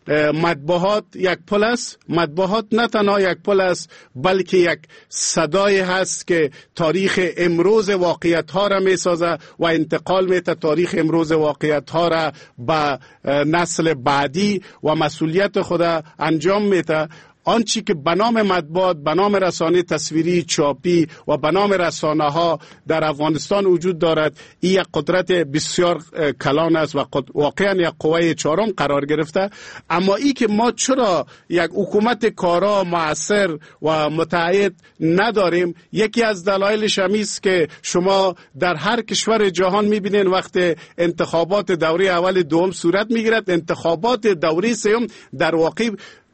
مطبوعات یک پل است، مطبوعات نه تنها یک پل است بلکه یک صدای هست که تاریخ امروز واقعیت ها را می سازه و انتقال میته تاریخ امروز واقعیت ها را به نسل بعدی و مسئولیت خود انجام میته. آنچه که به نام مطبوعات، به نام رسانه تصویری چاپی و به نام رسانه ها در افغانستان وجود دارد، این یک قدرت بسیار کلان است و واقعا یک قوه چهارم قرار گرفته. اما ای که ما چرا یک حکومت کارا مؤثر و متعهد نداریم، یکی از دلایلش همین است که شما در هر کشور جهان میبینین وقت انتخابات دوره اول دوم صورت میگیرد، انتخابات دوره سوم در واقع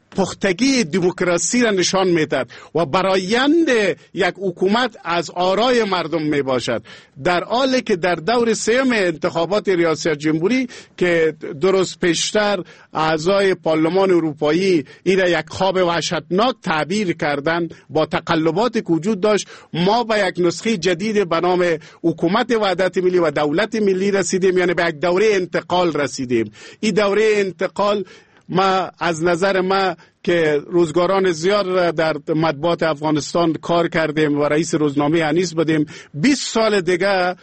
پختگی دموکراسی را نشان میدهد و برآیند یک حکومت از آرای مردم می باشد. در حالی که در دور سوم انتخابات ریاست جمهوری که درست پیشتر اعضای پارلمان اروپایی این را یک خواب وحشتناک تعبیر کردن با تقلبات که وجود داشت، ما به یک نسخه جدید به نام حکومت وحدت ملی و دولت ملی رسیدیم، یعنی به یک دوره انتقال رسیدیم. این دوره انتقال ما از نظر ما که روزگاران زیاد در مطبوعات افغانستان کار کردیم و رئیس روزنامه انیس بودیم، بیست سال دیگه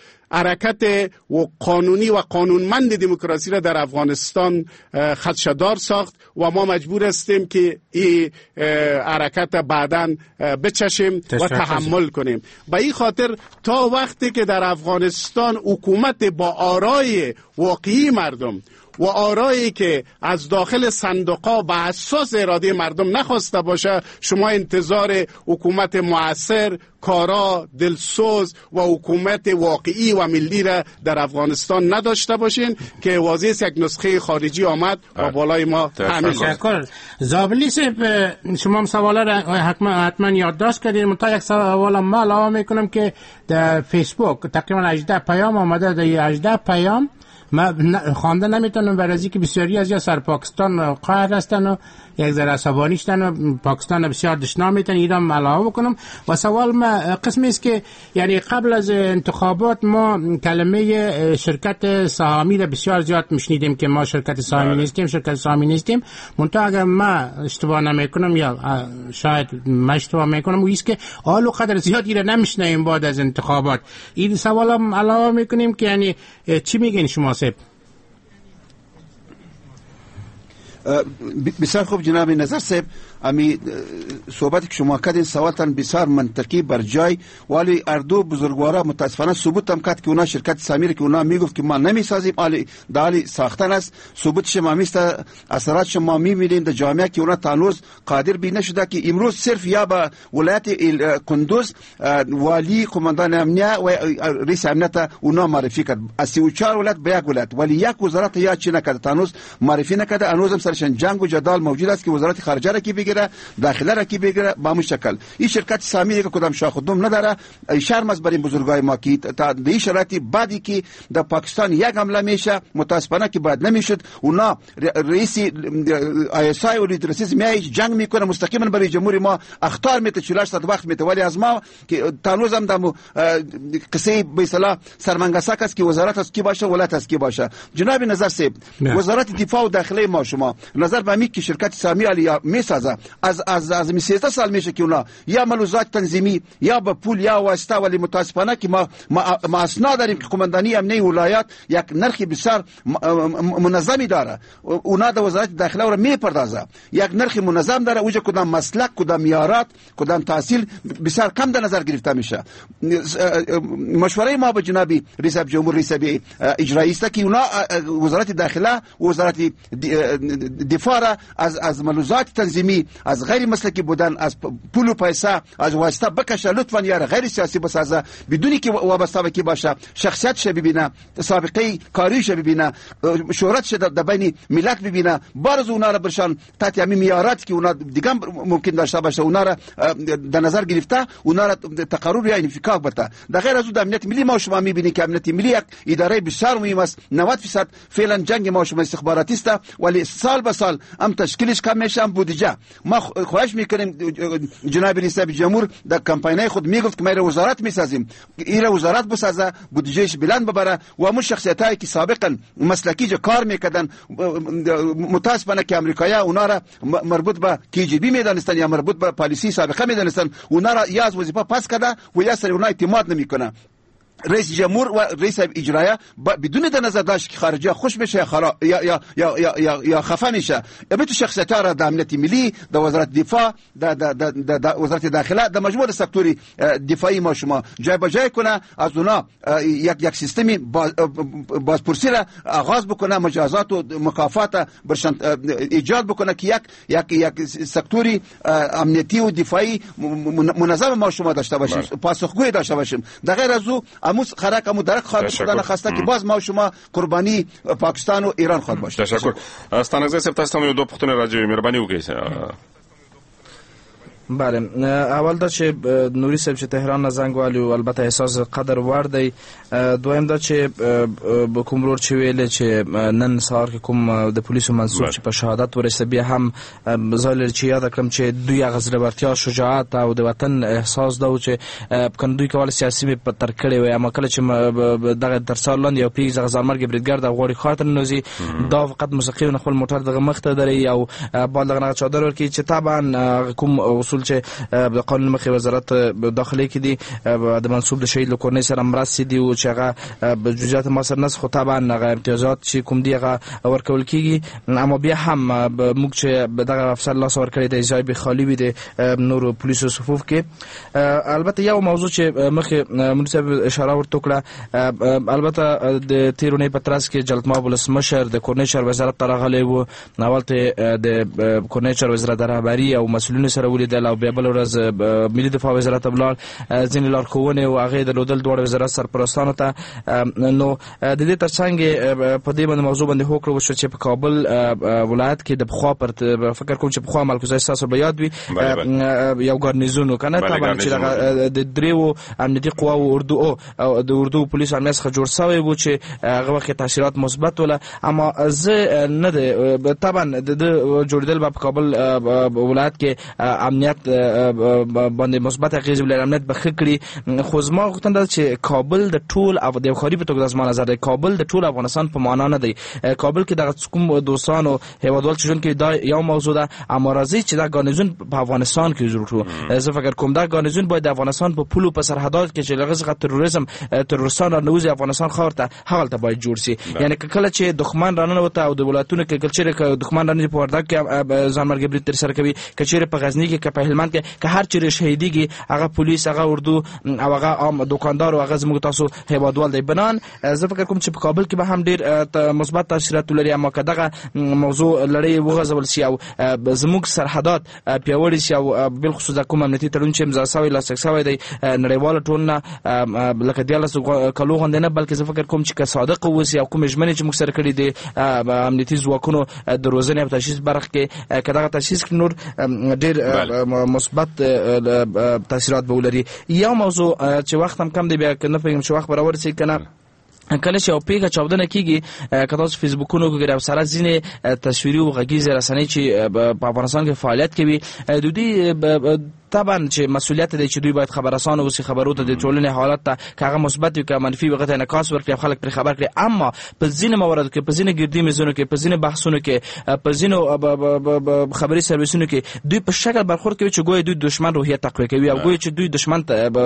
حرکت و قانونی و قانونمند دموکراسی را در افغانستان خدشه‌دار ساخت و ما مجبور هستیم که این حرکت بعداً بچشیم و تحمل کنیم. به این خاطر تا وقتی که در افغانستان حکومت با آرای واقعی مردم و آرایی که از داخل صندوق‌ها به اساس اراده مردم نخواسته باشه، شما انتظار حکومت مؤثر، کارا، دلسوز و حکومت واقعی و ملی را در افغانستان نداشته باشین که واضح یک نسخه خارجی آمد و بالای ما همین شد. زابلی صاحب شما هم سوالا را حتما حتما یادداشت کردین. من تا یک سوال ما علاوه میکنم که در فیسبوک تقریبا هجده پیام آمده. در هجده پیام ما خوانده نمیتونم برای که بسیاری از یا سر پاکستان قهر هستن و یک ذره عصبانی شدن و پاکستان بسیار دشنام میتن. ایران علاوه بکنم و سوال ما قسمی است که یعنی قبل از انتخابات ما کلمه شرکت سهامی را بسیار زیاد میشنیدیم که ما شرکت سهامی نیستیم، شرکت سهامی نیستیم. منتها اگر ما اشتباه نمیکنم یا شاید ما اشتباه میکنم، است که حال قدر زیادی را نمیشنیم بعد از انتخابات. این سوال هم علاوه میکنیم که یعنی چی میگین شما صاحب؟ بسیار خوب جناب نظر صاحب، امی صحبتی که شما کردین سوالتان بسیار منطقی بر جای، ولی اردو بزرگوارا متاسفانه ثبوت هم کرد که اونا شرکت سامیر که اونا میگفت که ما نمیسازیم، ولی دالی ساختن است. ثبوتش ما میست اثراتش ما میبینیم در جامعه که اونا تانوز قادر بی نشده که امروز صرف یا با ولایت کندوز والی قماندان امنیه و رئیس امنیت اونا معرفی کرد. از سی و چهار ولایت به یک ولایت، ولی یک وزارت یا چی نکرد، تانوز معرفی نکرد. هنوز هم سرشان جنگ و جدال موجود است که وزارت خارجه را کی بگیره، داخله را کی بگیره، با همون شکل این شرکت سامی که کدام شاخ و دم نداره. شرم از بر این بزرگای ما که تا این شرایطی بعدی که در پاکستان یک حمله میشه متاسفانه که بعد نمیشد، اونا رئیس آی اس آی و رئیس میای جنگ میکنه مستقیما برای جمهوری ما اختار میته چهل هشت وقت میته، ولی از ما که تانوز هم دمو قصه به اصطلاح سرمنگسک است که وزارت است کی باشه ولایت است کی باشه. جناب نظر سیب وزارت دفاع و داخله ما شما نظر به می که شرکت سامی علی میسازه از از از سیزده سال میشه که اونا یا ملوزات تنظیمی یا به پول یا واسطه، ولی متاسفانه که ما ما اسناد داریم که قماندانی امنیه ولایت یک نرخ بسیار منظمی داره، اونا د وزارت داخله رو میپردازه یک نرخ منظم داره، اوجا کدام مسلک کدام معیارات کدام تحصیل بسیار کم در نظر گرفته میشه. مشوره ما به جناب رئیس جمهور رئیس اجرایی است که اونا وزارت داخله و وزارت دفاع را از از ملوزات تنظیمی از غیر مسلکی بودن از پول و پیسه از واسطه بکشه، لطفا یا غیر سیاسی بسازه بدونی که وابسته به کی باشه، شخصیت شه ببینه، سابقه کاری شه ببینه، شهرت شه در بین ملت ببینه، بارز اونا را برشان تحت همین معیارات که اونا دیگه ممکن داشته باشه اونا را در نظر گرفته، اونا را تقرر یا انفکاک بده. در غیر از اون امنیت ملی ما شما میبینید که امنیت ملی یک اداره بسیار مهم است، نود درصد فعلا جنگ ما شما استخباراتی است، ولی سال به سال هم تشکیلش کم میشه، هم بودجه. ما خواهش میکنیم جناب رئیس جمهور در کمپاینای خود میگفت که ما وزارت میسازیم، این وزارت بسازه، بودجهش بلند ببره و همون شخصیتایی که سابقا مسلکی جا کار میکردن متاسفانه که امریکایی‌ها اونا را مربوط به کی جی بی میدانستن یا مربوط به پالیسی سابقه میدانستن، اونا را یا از وظیفه پس کرده و یا سر اونا اعتماد نمیکنه. رئیس جمهور و رئیس اجرایی بدون در نظر داشت که خارجه خوش بشه یا خرا یا یا یا یا, یا, یا خفه میشه، امیتو شخصیت‌ها را در امنیت ملی، در وزارت دفاع، در در در وزارت داخله، در مجموعه سکتوری دفاعی ما شما جای به جای کنه، از اونا یک یک سیستمی بازپرسی را آغاز بکنه، مجازات و مکافات برشان ایجاد بکنه که یک یک یک سکتوری امنیتی و دفاعی منظم ما شما داشته باشیم، پاسخگوی داشته باشیم. در غیر از او اموز خرک امو درک خواهد خدا نخواسته که باز ما شما قربانی پاکستان و ایران خواهد باشید. تشکر. ستانگزه سب تاسو ته دو پښتنه راځي مهرباني وکړئ. بله، اول دا چې نوري صاحب چې تهران نه زنګ والي او البته احساس قدر وړ دی، دویم دا چې کوم ورور چې ویل چې نن سهار کې کوم د پولیسو منصوب چې په شهادت ورسېد، بیا هم زال چې یاد کړم چې دوی هغه زړورتیا، شجاعت او د وطن احساس دا و چې کنه دوی کول سیاسي به په تر کړی وي، اما کله چې دغه تر سال لاندې یو پیږ زغ ځانمرګ بریدګر د غوړي خاطر نوزي دا فقط موسیقي خپل موټر دغه مخ ته دري او بالغ چادر ورکی چې طبعا کوم اصول چې د قانون مخې وزارت داخلي کې دي د منصوب د شهید لکورنۍ سره مرستې دي او چې هغه جزئیات ما سره نسخ، طبعا هغه امتیازات چې کوم دي هغه ورکول کېږي، اما بیا هم موږ چې دغه افسر لاس ورکړی دی ځای به خالی وي د نورو پولیسو صفوف کې. البته یو موضوع چې مخې مونږ اشاره ورته کړه، البته د تیرونې په ترڅ کې جلتماب ولسمشر د کورنۍ شهر وزارت ته راغلی و، اول ته د کورنۍ شهر وزارت د رهبري او مسؤلینو سره ولیدل او بیا بل ورځ ملي دفاع وزارت ولاړ، ځینې لارښوونې او هغې درلودل دواړه وزارت سرپرستانو ته. نو د دې ترڅنګ په دې باندې موضوع باندې هوکړه وشوه چې په کابل ولایت کې د پخوا پر فکر کوم چې پخوا ملکوزای ستاسو به یاد وي یو ګارنیزون و که نه، طبعا چې د دریو امنیتي قواو اردو او د اردو پولیسو امنیت څخه جوړ شوی و چې هغه وخت تاثیرات مثبت وله، اما زه نه دی طبعا د جوړېدل به په کابل ولایت کې امنیت باندې مثبت اغیز ولري، امنیت به ښه کړي. خو زما غوښتنه ده چې کابل د ټول او د خاري په توګه زما نظر دی کابل د ټول افغانستان په معنا نه دی. کابل کې دغه کوم دوستان او هیوادوال چې ژوند کوي دا یو موضوع ده، اما راځي چې دا ګارنیزون په افغانستان کې جوړ کړو. زه فکر کوم دا ګارنیزون باید د افغانستان په پولو په سرحدات کې چې لږ څه تروریزم تروریستان رانوځي افغانستان خاور ته هغه باید جوړ شي. یعنی کله چې دښمن راننوته او د ولایتونو کې کلچر دښمن رانه په وردګ کې ځانمرګي برید تر سره کوي، کچېره په غزنی کې په هلمند کې که هر چیرې شهیدیږي هغه پولیس هغه اردو او هغه عام دکاندار او هغه زموږ تاسو هیوادوال دی. بنان زه فکر کوم چې په کابل کې به هم ډیر مثبت تاثیرات لري، اما که دغه موضوع لړۍ وغځول شي او زموږ سرحدات پیاوړي شي او بالخصوص د کوم امنیتي تړون چې امضا شوی لاسلیک شوی دی نړیواله ټولنه لکه دیارلس کلو غوندې نه، بلکې زه فکر کوم چې که صادق واوسي او کومې ژمنې چې موږ سره کړي دي امنیتي ځواکونو د روزنې او تشخیص برخه کې که دغه تشخیص کې نور ډېر مثبت تاثیرات به ولري. یو موضوع چې وخت هم کم دی، بیا که نه پوهېږم چې وخت به راورسېږي که نه، کله چې یو پیښه چاودنه کیږي که تاسو فیسبوکونو وګورئ او سره ځینې تصویري او غږیزې رسنۍ چې په افغانستان کې فعالیت کوي د دوی طبعا چې مسؤلیت دی چې دوی باید خبررسان اوسي، خبرو ته د ټولنې حالت ته که هغه مثبت وي که منفي وي هغه ته انعکاس ورکړي او خلک پرې خبر کړي. اما په ځینې مواردو کې، په ځینې ګردي میزونو کې، په ځینې بحثونو کې، په ځینو خبري سرویسونو کې دوی په شکل برخورد کوي چې ګویا دوی دشمن روحیه تقویه کوي او ګویا چې دوی دشمن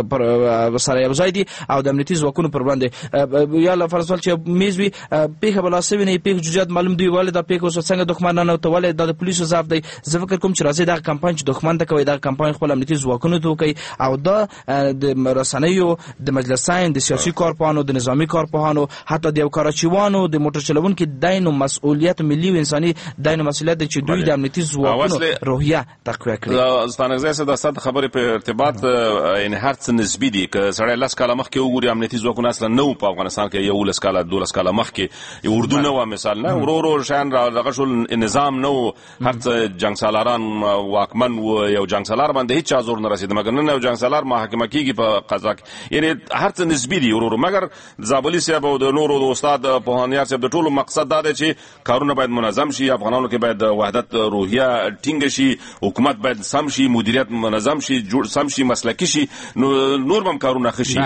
سره یو ځای دي او د امنیتي ځواکونو پر وړاندې یا فرض ول چې میز وي پیښه بلا سوي نه پیښه جزئیات معلوم دی ولې دا پیښه اوس څنګه دښمن نه ته ولې د پولیسو ضعف دی. زه فکر کوم چې راځي دا کمپاین چې دښمن ته کوي دا کمپاین خپل امنیتي ځواکونو ته کوي او دا د رسنیو د مجلسین د سیاسي کارپوهانو د نظامی کارپوهانو حتی د کاراچیوانو د موټر چلوونکو داینو مسؤلیت ملي او انساني داینو مسؤلیت چې دوی د امنیتي ځواکونو روحیه تقویه کړي. ستانګزه سره د صد خبرې په ارتباط ان هر څه نسبی دي که سړی لاس کاله مخ کې وګوري امنیتي ځواکونه اصلا نو په افغانستان کې یو لاس کاله دوه لاس کاله مخ کې اردو نو مثال نه ورو ورو شان دغه شول نظام نو هر څه جنگ سالاران واکمن و یو جنگ سالار باندې هیڅ زور نه رسید مګر نن یو جنگ سالار محاکمه کیږي په قضا کې، یعنی هر څه نسبی دي ورو ورو. مګر زابلی صاحب او د نورو د استاد پوهانیار صاحب د ټولو مقصد دا دی چې کارونه باید منظم شي، افغانانو کې باید وحدت روحیه ټینګ شي، حکومت باید سم شي، مدیریت منظم شي، جوړ سم شي، مسلکی شي، نو نور هم کارونه خشي.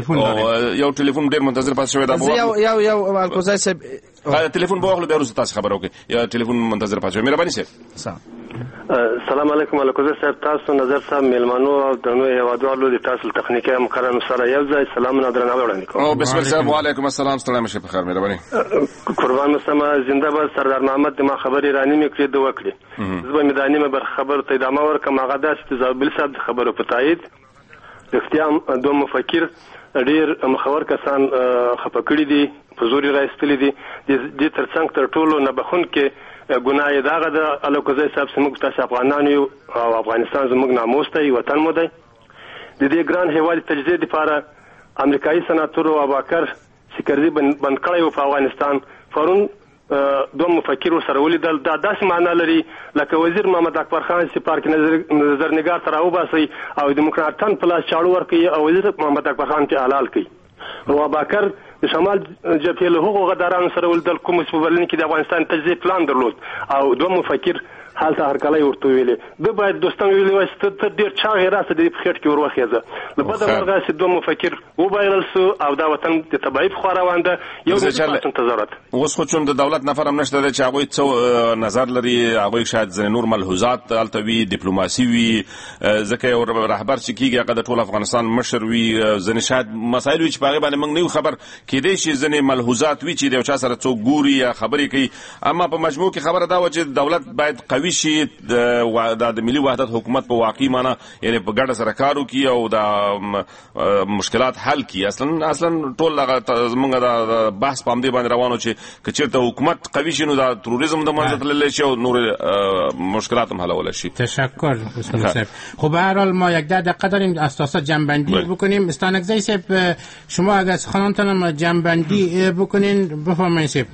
یو ټلیفون ډیر منتظر پاتې شوی دا یو یو یو الکوزای صاحب ټلیفون به واخلو بیا وروسته تاسو خبرو کې یا ټلیفون منتظر پاتې شوی. مهرباني صاحب. السلام علیکم الکوزای صاحب، تاسو نظر صاحب میلمنو او د نوې هوادوالو د تاسو تخنیکی مقرر سره یو ځای سلام نه درنه وړاندې کوم. او بسم الله صاحب وعلیکم السلام، ستړي مشه په خیر. مهرباني. قربان مسما زنده باد سردار محمد د ما خبري رانی مې کړې د وکړي زه به مدانی مې بر خبر ته ادامه ورکم. هغه داس چې زابل صاحب خبرو په تایید اختیام دوه مفکر ډیر مخور کسان خپه کړی دي، په زوري راځتلې دي د ترڅنګ تر ټولو نه بخون کې ګناه داغه د الکوزای صاحب سمګ تاسو افغانانو او افغانستان زموږ ناموس دی، وطن مو دی. د دې ګران هیواد تجدید لپاره امریکایي سناتور او اباکر سکرزي بند کړی په افغانستان فورن دوه مفکر سره ولیدل. دا داسې معنا لري لکه وزیر محمد اکبر خان چې پارک نظر نگار تر او باسي او دیموکراتان پلاس چاړو ورکي او وزیر محمد اکبر خان ته حلال کړي. او اباکر د شمال جبهه له هغو غدارانو سره ولیدل کوم چې په برلین کې د افغانستان تجزیه پلان درلود او دوه مفکر حالته هرکلی ورته ویلي د باید دوستان ویلي وای چې ته ډېر چا غیراسته د خېټ کې وروخېزه له بده مرغه چې دوه مفکر وبایلل سو او دا وطن د تبعید خو روانده یو انتظارات اوس خو چون د دولت نفر هم نشته چې هغه څو نظر لري، هغه شاید ځنې نور ملحوظات التوی ډیپلوماسي وي ځکه یو رهبر چې کیږي هغه د ټول افغانستان مشر وي، ځنې شاید مسایل وي چې په هغه باندې موږ نه خبر کېدای شي، ځنې ملحوظات وي چې د چا سره څوک ګوري یا خبرې کوي. اما په مجموع کې خبره دا و چې دولت باید قوي شي، د ملي وحدت حکومت په واقعي معنا یعنی په ګډه سره کار وکړي او د مشکلات حل کړي. اصلا اصلا ټول هغه زمونږ د بحث په همدې باندې روانو چې که چېرته حکومت قوي شي نو د تروریزم د منځه تللی شي او نور مشکلات هم حلولی شي. تشکر استاد صاحب. خب به هر حال ما یک ده دقیقه داریم اساسا جنبندی بکنیم. استانکزی صاحب شما اگر سخنانتان جنبندی بکنین بفرمایید صاحب.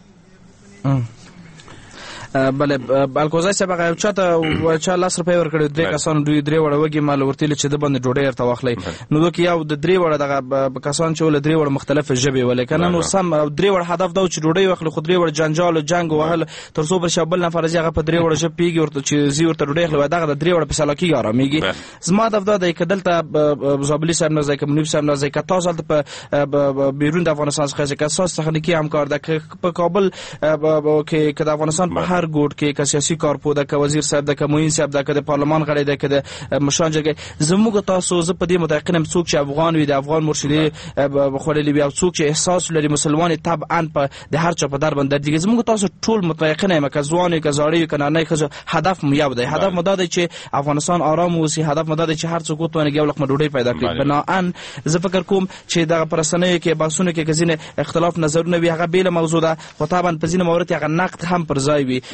بله الکوزای صاحب هغه چاته چا لاس روپۍ ورکړي درې کسانو دوی درې وړه وږي مال ورتلي چې د باندې ډوډۍ ورته واخلي نو دوی یو د درې وړه دغه کسان چې ول درې وړه مختلفه ژبې ولې کنه نو سم درې وړه هدف دا چې ډوډۍ واخلي خو درې وړه جنجال او جنگ وهل تر څو پر شابل نفر هغه په درې وړه ژبې پیږي ورته چې زی ورته ډوډۍ خلوي دغه د درې وړه په سلاکی آراميږي. زما د افدا د کدلته زابلی صاحب نه ځکه منیب صاحب نه ځکه تاسو په بیرون د افغانستان څخه ځکه اساس تخنیکی همکار د په کابل کې د افغانستان په هر هر گوټ کې که سیاسي کارپوه ده که وزیر صاحب ده که معین صاحب ده که د پارلمان غړی ده که د مشران جرګې زموږ تاسو زه په دې متيقن یم څوک چې افغان وي د افغان مرشدي خوړلي وي او څوک چې احساس لري مسلمان طبعا په د هر چا په در باندې دیږي زموږ تاسو ټول متيقن یم که ځوان وي که زاړه وي که نارینه ښځه هدف مو یو دی هدف مو دا دی چې افغانستان آرام اوسي هدف مو دا دی چې هر څوک وتواني یو لقمه ډوډۍ پیدا کړي بناءً زه فکر کوم چې دغه پرسنیو کې بحثونه کې ځینې اختلاف نظرونه وي هغه بیل موضوع ده خو طبعا په ځینې مورد هغه نقد هم پر ځای وي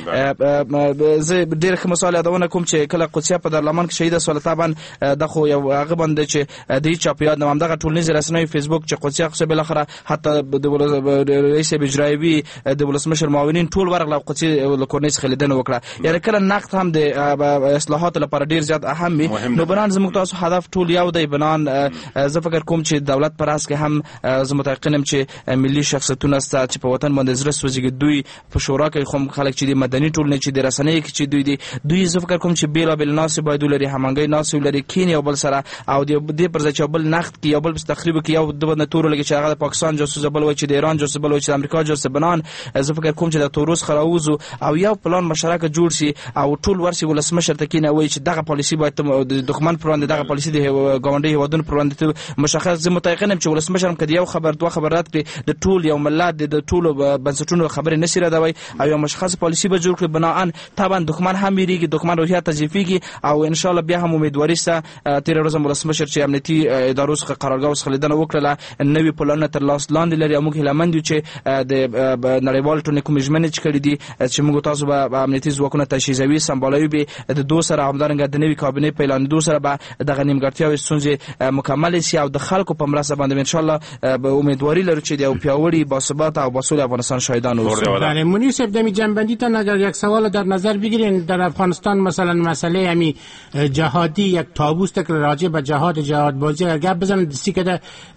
زه ډېر ښه مثال یادونه کوم چې کله قدسیه په دارالمان کې شهیده سوله طبعا د خو یو هغه باندې چې د هیڅ چا په یاد نه همدغه ټولنیزې رسنیو فیسبوک چې قدسیه خو بالاخره حتی د رئیس اجرایوي د ولسمشر معاونین ټول ورغله قدسیه له کورنۍ څخه لیدنه وکړه یعنې کله نقد هم د اصلاحاتو لپاره ډېر زیات اهم وي نو بنان زموږ تاسو هدف ټول یو دی بنان زه فکر کوم چې دولت پر اس کې هم زه متيقن یم چې ملي شخصیتونه ستا چې په وطن باندې زړه سوځي دوی په شورا کې خو خلک چې د مدني ټولنې چې د رسنۍ کې چې دوی دي دوی زه فکر کوم چې بیلابل ناس باید ولري همغږي ناس ولري کین یو بل سره او دې پر ځای چې بل نقد کې یو بل تخریب کې یو د بدن تور لګي چې هغه د پاکستان جاسوس بل وای چې د ایران جاسوس بل وای چې د امریکا جاسوس بنان زه فکر کوم چې د توروس خراوزو او یو پلان مشترک جوړ شي او ټول ورسي ولسمشر ته کینه وای چې دغه پالیسی باید د دښمن پر وړاندې دغه پالیسی د ګاونډي هیوادونو پر وړاندې مشخص زه متيقن یم چې ولسمشر هم کدی یو خبر دوه خبرات کړي د ټول یو ملت د ټول بنسټونو خبرې نشي راوي او یو مشخص پالیسی به جوړ کړي بناءً طبعا دښمن هم میریږي دښمن روحیه تضعیفيږي او ان شاء الله بیا هم امیدواري سه تیر ورځ ولسمشر چې امنیتي ادارو څخه قرارګاه څخه لیدنه وکړه نوې پلان تر لاس لاندې لري موږ هیلمند یو چې د نړیوال ټولنې کوم ژمنې چې کړې دي چې موږ تاسو به امنیتي ځواکونه تشخیصوي سمبالوي به د دوه سره همدارنګه د نوې کابینې په اعلان دوه سره به د غنیمګړتیاوې ستونزې مکمل شي او د خلکو په مرسته باندې ان شاء الله به امیدواري لرو چې د یو پیاوړي باثبات او باصول افغانستان شاهدان اوسو. بله منیصف دمی جنبندی تا اگر یک سوال در نظر بگیرین در افغانستان مثلا مسئله همی جهادی یک تابوست که راجع به جهاد جهاد بازی اگر گپ بزنن دستی که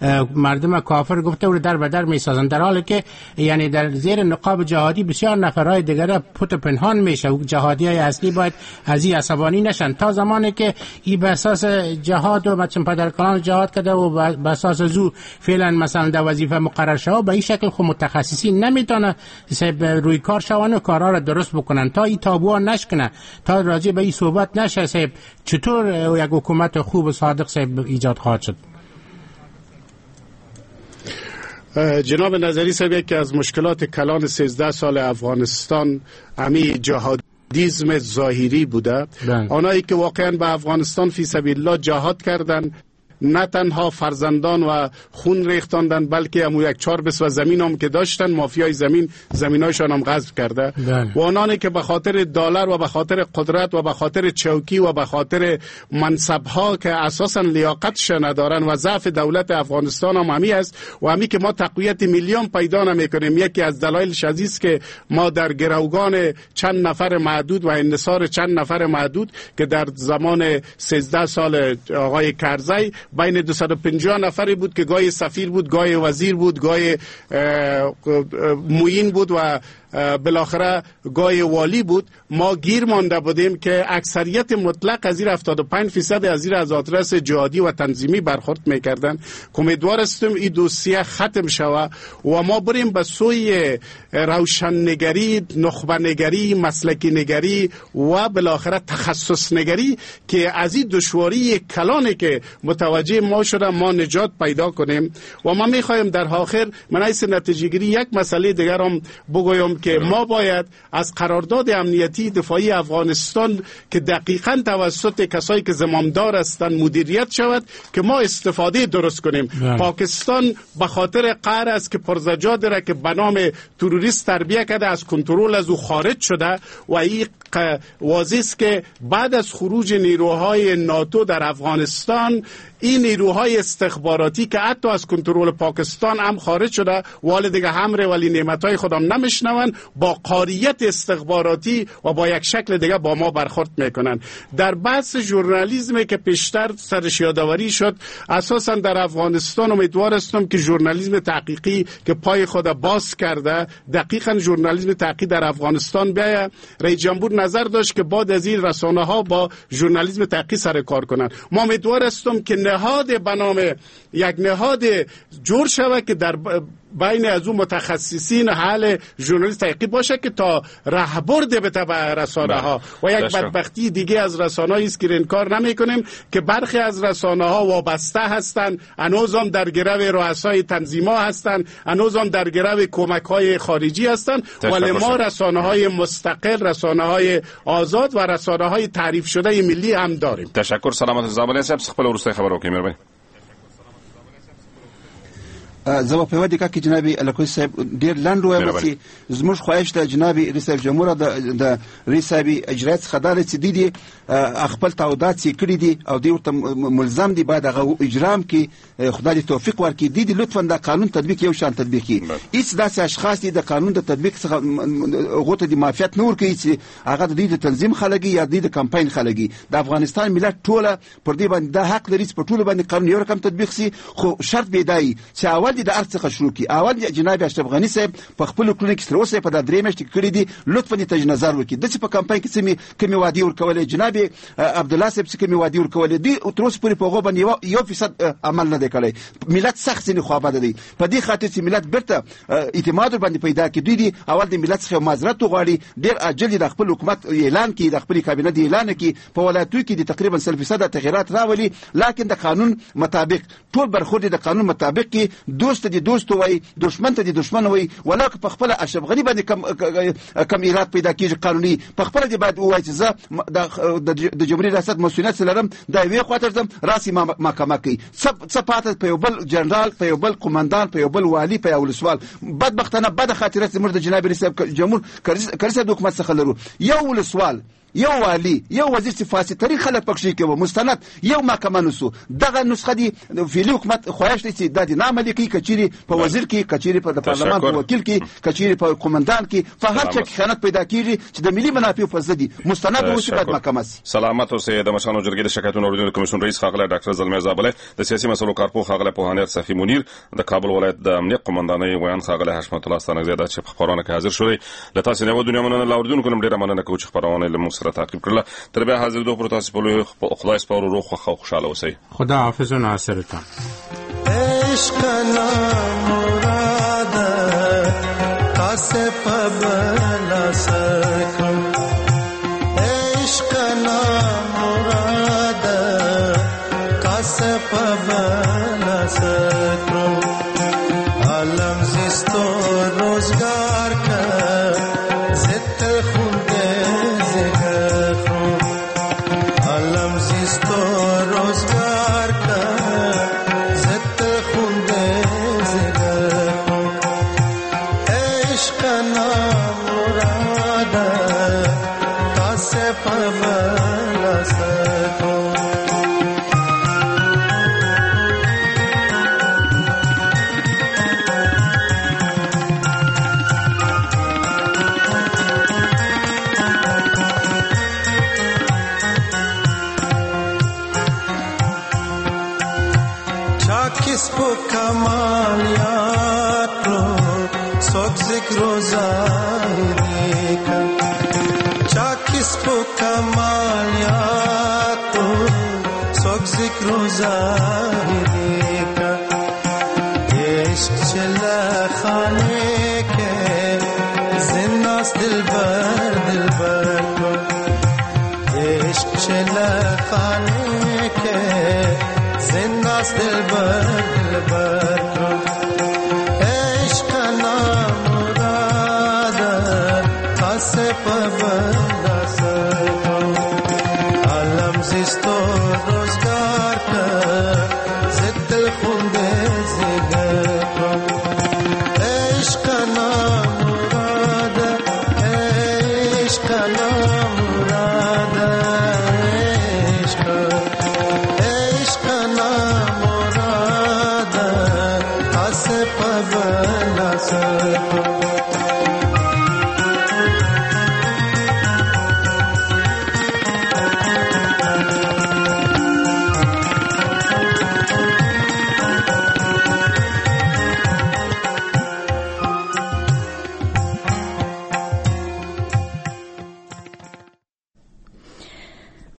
مردم کافر گفته و در بدر میسازن در حالی که یعنی در زیر نقاب جهادی بسیار نفرای دیگر پت پنهان میشه و جهادی های اصلی باید از این عصبانی نشن تا زمانی که این به اساس جهاد و مثلا پدرکان جهاد کرده و به اساس زو فعلا مثلا در وظیفه مقرر شده به این شکل خود متخصصین نمیتونه روی کار شون و کارها را درست بکنن تا این تابوها نشکنه تا راجع به این صحبت نشه صاحب چطور یک حکومت خوب و صادق صاحب ایجاد خواهد شد؟ جناب نظری صاحب یکی از مشکلات کلان سیزده سال افغانستان امی جهادیزم ظاهری بوده. آنایی که واقعا به افغانستان فی سبیل الله جهاد کردن نه تنها فرزندان و خون ریختاندن بلکه همو یک چهار بسو زمین هم که داشتن مافیای زمین زمینایشان هم غصب کرده و آنانی که به خاطر دلار و به خاطر قدرت و به خاطر چوکی و به خاطر منصبها که اساسا لیاقتش ندارن و ضعف دولت افغانستان هم همی است و همی که ما تقویت میلیون پیدا نمیکنیم. یکی از دلایلش است که ما در گروگان چند نفر معدود و انحصار چند نفر معدود که در زمان سیزده سال آقای کرزی بین دویست و پنجاه نفری بود که گاهی سفیر بود گاهی وزیر بود گاهی معین بود و بالاخره گاهی والی بود. ما گیر مانده بودیم که اکثریت مطلق از این هفتاد و پنج فیصد از این از آدرس جهادی و تنظیمی برخورد میکردن. امیدوار هستم این دوسیه ختم شود و ما بریم به سوی روشننگری، نخبه نگری، مسلکی نگری و بالاخره تخصص نگری که از این دشواری کلانی که متوجه ما شده ما نجات پیدا کنیم. و ما میخوایم در آخر من ایس نتیجه گیری یک مسئله دیگر هم بگویم که ما باید از قرارداد امنیتی دفاعی افغانستان که دقیقاً توسط کسایی که زمامدار هستند مدیریت شود که ما استفاده درست کنیم. yeah. پاکستان به خاطر قهر است که پرزجاده را که به نام تروریست تربیه کرده از کنترل از او خارج شده و این واضح است که بعد از خروج نیروهای ناتو در افغانستان این نیروهای استخباراتی که حتی از کنترل پاکستان هم خارج شده ولی دیگه همره ولی نعمتهای خودم نمیشنون با قاریت استخباراتی و با یک شکل دیگه با ما برخورد میکنن. در بحث ژورنالیسم که پیشتر سرش یادآوری شد اساسا در افغانستان امیدوار هستم که ژورنالیسم تحقیقی که پای خود باز کرده دقیقاً ژورنالیسم تحقیقی در افغانستان بیاید. رئیس جمهور نظر داشت که بعد از این رسانه ها با ژورنالیسم تحقیقی سر کار کنند. ما امیدوار هستم که نهاد به نام یک نهاد جور شود که در بین از اون متخصصین حال ژورنالیست تحقیق باشه که تا راهبرد بده به رسانه ها. و یک بدبختی دیگه از رسانه است که انکار نمی کنیم که برخی از رسانه ها وابسته هستند، هنوز هم در گرو رؤسای تنظیم ها هستند، هنوز هم در گرو کمک های خارجی هستند، ولی ما رسانه های مستقل، رسانه های آزاد و رسانه های تعریف شده ملی هم داریم. تشکر. سلامت زابل صاحب خپل ورسته خبر وکړئ مهرباني. زما په ودی کې جناب الکوي صاحب ډیر لاندو وایم چې زموږ خواهش د جناب رئیس جمهور د د رئیس اجرایت خدای چې دي خپل تعهدات چې کړی دي او دوی ورته ملزم دي بعد هغه اجرام کې خدای توفیق ورکړي دي لطفا د قانون تطبیق یو شان تطبیق کړي. هیڅ داسې اشخاص دي د قانون د تطبیق څخه غوته دي معافیت نور کوي چې هغه د دې د تنظیم خلګي یا د کمپاین خلګي. د افغانستان ملت ټوله پر دې باندې د حق لري په ټوله باندې قانون یو رقم تطبیق شي، خو شرط به دی چې اول د ارڅ څخه شروع کی. اول جناب اشرف غنی صاحب په خپل کلینیک سره اوسه په درې میاشتې کړی دي، لطفا ته نظر وکړي د چې په کمپاین کې سمي کمی وادي ورکولې جناب عبد الله صاحب چې کمی وادي ورکولې دي او تر اوسه پورې په غو باندې یو فیصد عمل نه دی کړی. ملت سخت نه خو بده دی په دې خاطر چې ملت برته اعتماد باندې پیدا کړي دي. اول د ملت څخه معذرت غواړي، ډیر عاجل د خپل حکومت اعلان کړي، د خپل کابینه دی اعلان کړي په ولایتو کې د تقریبا سل فیصد تغیرات راولي، لکه د قانون مطابق ټول برخورد د قانون مطابق کې دوست دي دوست وای، دشمن ته دي دشمن وای، ولکه په خپل اشرف غنی باندې کم کم ایراد پیدا کیږي قانوني په خپل دی باید وای چې زه د جمهوریت ریاست مسؤلیت لرم دا وی خاطر زم راسي محکمه کوي څه پاتې په یو بل جنرال، په یو بل قومندان، په یو بل والی، په یو ولسوال. بدبختانه بد خاطرات زموږ د جناب رئیس جمهور کړي د حکومت څخه لرو. یو ولسوال، یو والی، یو وزیر صفاسي تاریخ خلک پکښې کې مستند یو محکمه نسو. دغه نسخه دی فعلی حکومت خواهش دی چې د دې نامه لیکي کچيري په وزیر کې، کچيري په پارلمان په وکیل کې، کچيري په قومندان کې، په هر څه کې خیانت پیدا کیږي چې د ملي منافع په ضد دي. مستند اوسې باید محکمه سي. سلامت اوسې. د مشرانو جرګې د شکایتونو اوریدلو کمیسیون رئیس ښاغلی ډاکټر زلمي زابله، د سیاسي مسلو کارپوه ښاغلی پوهانیار سخي منیر، د کابل ولایت د امنیت قومندانۍ ویان ښاغلی حشمت الله ستانکزی چې په خبرونه کې حاضر شوی. له تاسو نه و دنیا مننه لاوردون کوم ډیره مننه کوم چې خبرونه له موږ سره تعقیب کړل. تر بیا حاضر دو پر تاسو په لوی خدای سپارو روغ او خوشاله اوسئ. خدا حافظ و ناصرتان. عشق نا مراد کاسه پبلا سکم، عشق نا مراد کاسه پبلا سکم، عالم زیست و روزگار کا زت خونده زگر خون، عالم زیست و روزگار کا زت خونده زگر خون، عشق نا مراد کاسه پبلا سکم. इसको कमालियात रो सोख जिक्रो ज़ाहिरी का, चाक इसको कमालियात रो सोख जिक्रो ज़ाहिरी का, इश्क चला खाने के जिन्नास दिलबर दिलबर को, इश्क चला खाने के जिन्नास दिलबर दिलबर को, इश्क ना मुराद खासे पबर